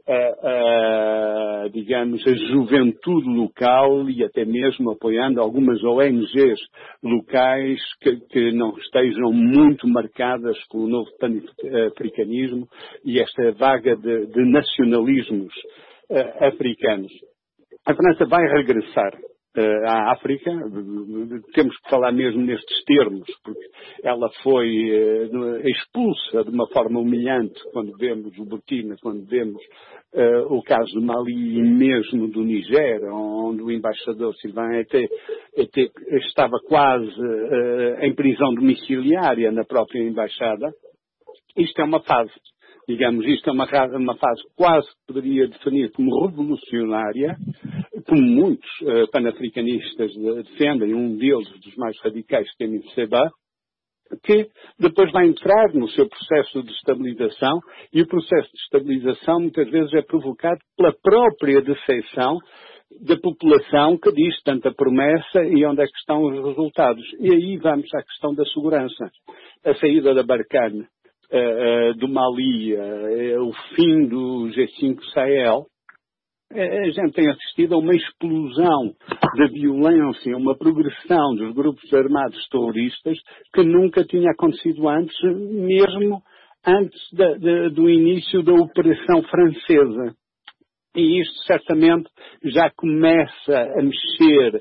digamos, a juventude local e até mesmo apoiando algumas ONGs locais que não estejam muito marcadas pelo novo pan-africanismo e esta vaga de nacionalismos africanos. A França vai regressar à África, temos que falar mesmo nestes termos, porque ela foi expulsa de uma forma humilhante quando vemos o Burkina, quando vemos o caso do Mali e mesmo do Niger, onde o embaixador Sylvain Ete estava quase em prisão domiciliária na própria embaixada. Isto é uma fase. Digamos, isto é uma fase quase que poderia definir como revolucionária, como muitos panafricanistas defendem, um deles, dos mais radicais, Kemi Seba, que depois vai entrar no seu processo de estabilização, e o processo de estabilização muitas vezes é provocado pela própria decepção da população que diz tanta promessa e onde é que estão os resultados. E aí vamos à questão da segurança. A saída da Barkhane, do Mali, o fim do G5 Sahel, a gente tem assistido a uma explosão da violência, uma progressão dos grupos armados terroristas que nunca tinha acontecido antes, mesmo antes do início da Operação Francesa. E isto certamente já começa a mexer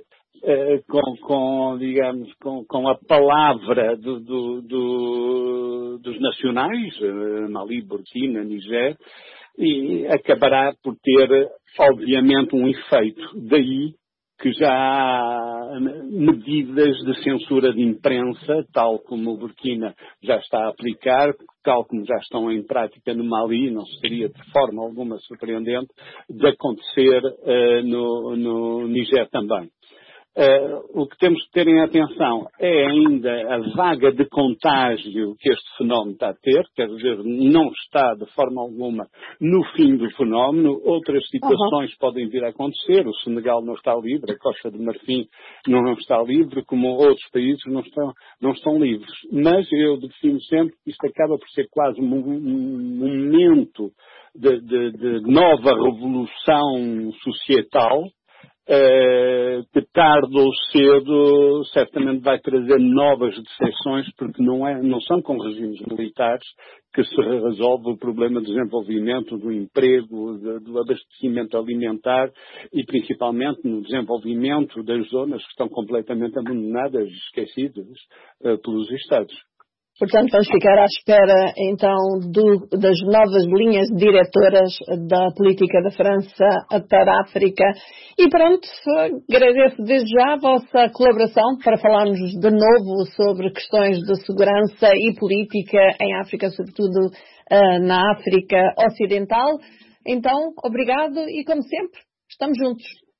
com a palavra dos nacionais, Mali, Burkina, Niger, e acabará por ter, obviamente, um efeito. Daí que já há medidas de censura de imprensa, tal como o Burkina já está a aplicar, tal como já estão em prática no Mali, não seria de forma alguma surpreendente de acontecer no Niger também. O que temos de ter em atenção é ainda a vaga de contágio que este fenómeno está a ter, quer dizer, não está de forma alguma no fim do fenómeno. Outras situações podem vir a acontecer. O Senegal não está livre, a Costa do Marfim não está livre, como outros países não estão livres. Mas eu defino sempre que isto acaba por ser quase um momento de nova revolução societal, que tarde ou cedo certamente vai trazer novas decepções, porque não são com regimes militares que se resolve o problema do desenvolvimento, do emprego, do abastecimento alimentar e principalmente no desenvolvimento das zonas que estão completamente abandonadas e esquecidas pelos Estados. Portanto, vamos ficar à espera, então, das novas linhas diretoras da política da França para a África. E pronto, agradeço desde já a vossa colaboração para falarmos de novo sobre questões de segurança e política em África, sobretudo na África Ocidental. Então, obrigado e, como sempre, estamos juntos.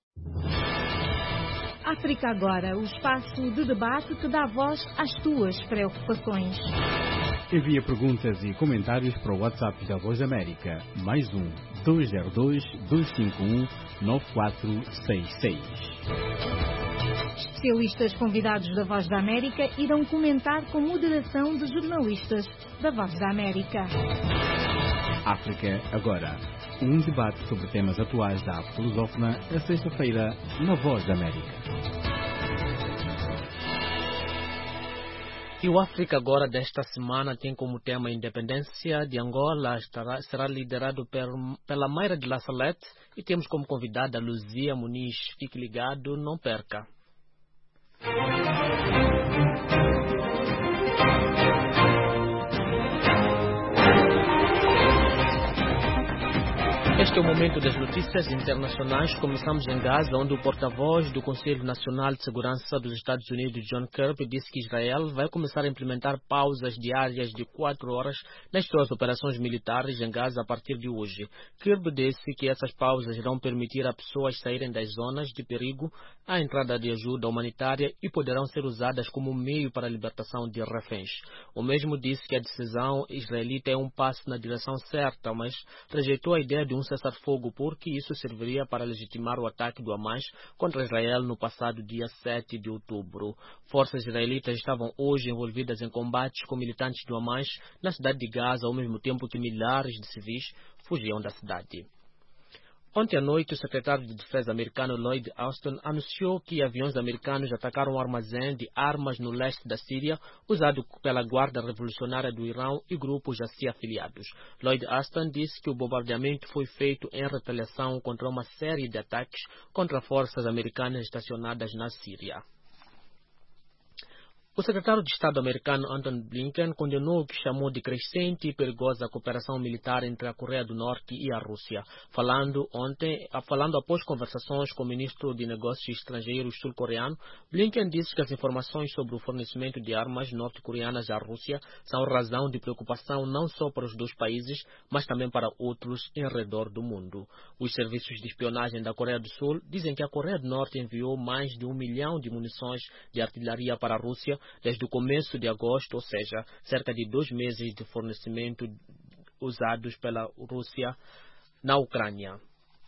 África Agora, o espaço de debate que dá voz às tuas preocupações. Envia perguntas e comentários para o WhatsApp da Voz da América, mais 202-251-9466. Especialistas convidados da Voz da América irão comentar com moderação de jornalistas da Voz da América. África Agora, um debate sobre temas atuais da África lusófona, a sexta-feira, na Voz da América. E o África Agora desta semana tem como tema a independência de Angola, será liderado pela Mayra de La Salette e temos como convidada Luzia Muniz. Fique ligado, não perca. Este é o momento das notícias internacionais. Começamos em Gaza, onde o porta-voz do Conselho Nacional de Segurança dos Estados Unidos, John Kirby, disse que Israel vai começar a implementar pausas diárias de 4 horas nas suas operações militares em Gaza a partir de hoje. Kirby disse que essas pausas irão permitir a pessoas saírem das zonas de perigo a entrada de ajuda humanitária e poderão ser usadas como meio para a libertação de reféns. O mesmo disse que a decisão israelita é um passo na direção certa, mas rejeitou a ideia de um cessar-fogo porque isso serviria para legitimar o ataque do Hamas contra Israel no passado dia 7 de outubro. Forças israelitas estavam hoje envolvidas em combates com militantes do Hamas na cidade de Gaza, ao mesmo tempo que milhares de civis fugiam da cidade. Ontem à noite, o secretário de Defesa americano Lloyd Austin anunciou que aviões americanos atacaram um armazém de armas no leste da Síria, usado pela Guarda Revolucionária do Irão e grupos assim afiliados. Lloyd Austin disse que o bombardeamento foi feito em retaliação contra uma série de ataques contra forças americanas estacionadas na Síria. O secretário de Estado americano Antony Blinken condenou o que chamou de crescente e perigosa cooperação militar entre a Coreia do Norte e a Rússia. Falando após conversações com o ministro de Negócios Estrangeiros sul-coreano, Blinken disse que as informações sobre o fornecimento de armas norte-coreanas à Rússia são razão de preocupação não só para os dois países, mas também para outros em redor do mundo. Os serviços de espionagem da Coreia do Sul dizem que a Coreia do Norte enviou mais de 1 milhão de munições de artilharia para a Rússia desde o começo de agosto, ou seja, cerca de 2 meses de fornecimento usados pela Rússia na Ucrânia.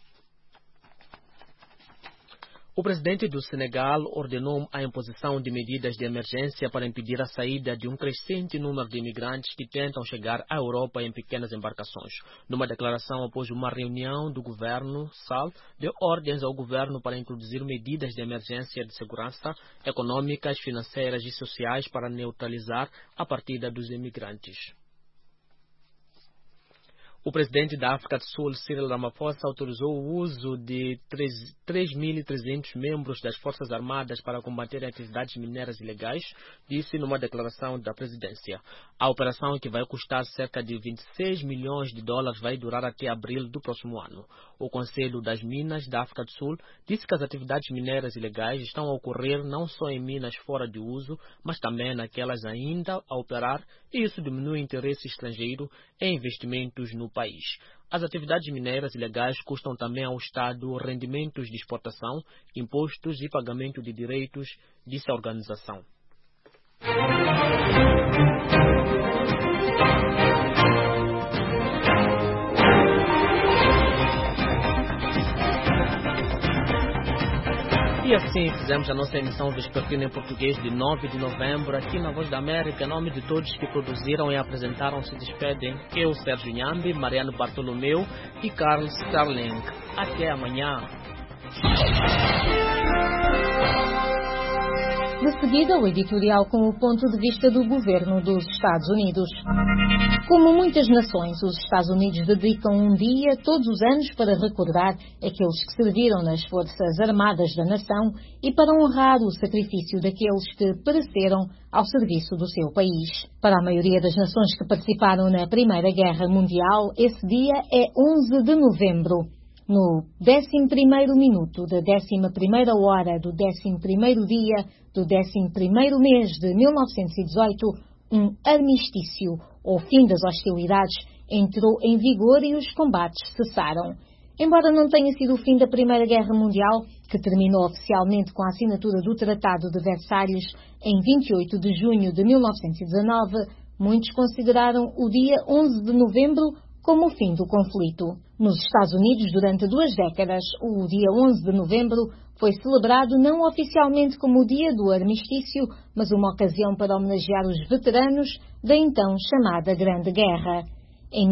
O presidente do Senegal ordenou a imposição de medidas de emergência para impedir a saída de um crescente número de imigrantes que tentam chegar à Europa em pequenas embarcações. Numa declaração após uma reunião do governo, Sall deu ordens ao governo para introduzir medidas de emergência de segurança econômicas, financeiras e sociais para neutralizar a partida dos imigrantes. O presidente da África do Sul, Cyril Ramaphosa, autorizou o uso de 3.300 membros das Forças Armadas para combater atividades mineiras ilegais, disse numa declaração da presidência. A operação, que vai custar cerca de 26 milhões de dólares, vai durar até abril do próximo ano. O Conselho das Minas da África do Sul disse que as atividades mineiras ilegais estão a ocorrer não só em minas fora de uso, mas também naquelas ainda a operar, e isso diminui o interesse estrangeiro em investimentos no país. As atividades mineiras ilegais custam também ao Estado rendimentos de exportação, impostos e pagamento de direitos, disse a organização. E assim fizemos a nossa emissão vespertina em português de 9 de novembro aqui na Voz da América. Em nome de todos que produziram e apresentaram, se despedem eu, Sérgio Nhambi, Mariano Bartolomeu e Carlos Starling. Até amanhã. De seguida, o editorial com o ponto de vista do governo dos Estados Unidos. Como muitas nações, os Estados Unidos dedicam um dia todos os anos para recordar aqueles que serviram nas Forças Armadas da nação e para honrar o sacrifício daqueles que pereceram ao serviço do seu país. Para a maioria das nações que participaram na Primeira Guerra Mundial, esse dia é 11 de novembro. No 11º minuto da 11ª hora do 11º dia do 11º mês de 1918, um armistício, ou fim das hostilidades, entrou em vigor e os combates cessaram. Embora não tenha sido o fim da Primeira Guerra Mundial, que terminou oficialmente com a assinatura do Tratado de Versalhes em 28 de junho de 1919, muitos consideraram o dia 11 de novembro como o fim do conflito. Nos Estados Unidos, durante 2 décadas, o dia 11 de novembro foi celebrado não oficialmente como o dia do armistício, mas uma ocasião para homenagear os veteranos da então chamada Grande Guerra. Em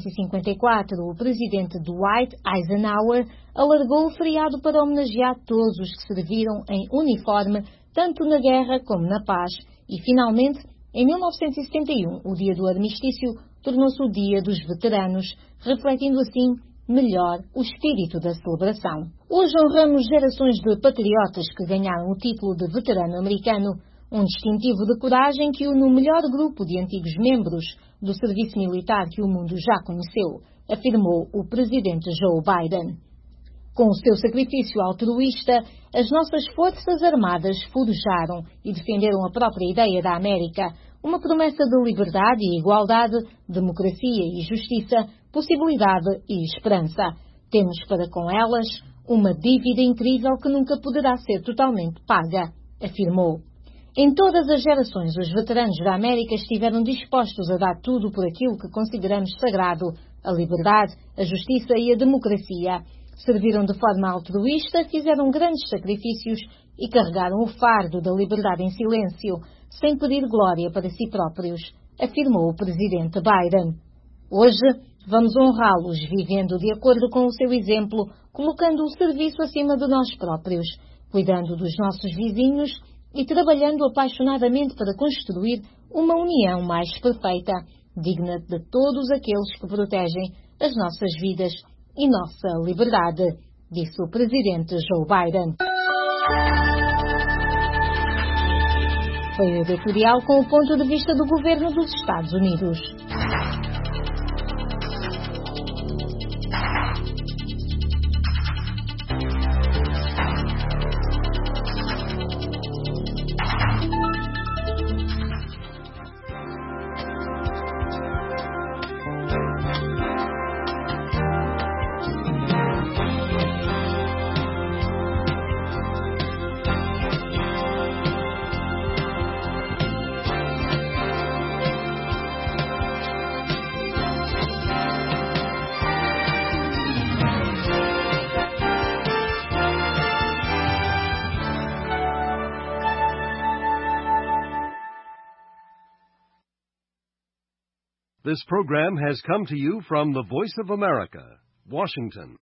1954, o presidente Dwight Eisenhower alargou o feriado para homenagear todos os que serviram em uniforme, tanto na guerra como na paz, e finalmente, em 1971, o dia do armistício tornou-se o Dia dos Veteranos, refletindo assim melhor o espírito da celebração. Hoje honramos gerações de patriotas que ganharam o título de veterano americano, um distintivo de coragem que une o melhor grupo de antigos membros do serviço militar que o mundo já conheceu, afirmou o presidente Joe Biden. Com o seu sacrifício altruísta, as nossas Forças Armadas forjaram e defenderam a própria ideia da América, uma promessa de liberdade e igualdade, democracia e justiça, possibilidade e esperança. Temos para com elas uma dívida incrível que nunca poderá ser totalmente paga, afirmou. Em todas as gerações, os veteranos da América estiveram dispostos a dar tudo por aquilo que consideramos sagrado, a liberdade, a justiça e a democracia. Serviram de forma altruísta, fizeram grandes sacrifícios e carregaram o fardo da liberdade em silêncio, sem pedir glória para si próprios, afirmou o presidente Biden. Hoje, Vamos honrá-los vivendo de acordo com o seu exemplo, colocando o serviço acima de nós próprios, cuidando dos nossos vizinhos e trabalhando apaixonadamente para construir uma união mais perfeita, digna de todos aqueles que protegem as nossas vidas e nossa liberdade, disse o presidente Joe Biden. Foi o editorial com o ponto de vista do governo dos Estados Unidos. This program has come to you from the Voice of America, Washington.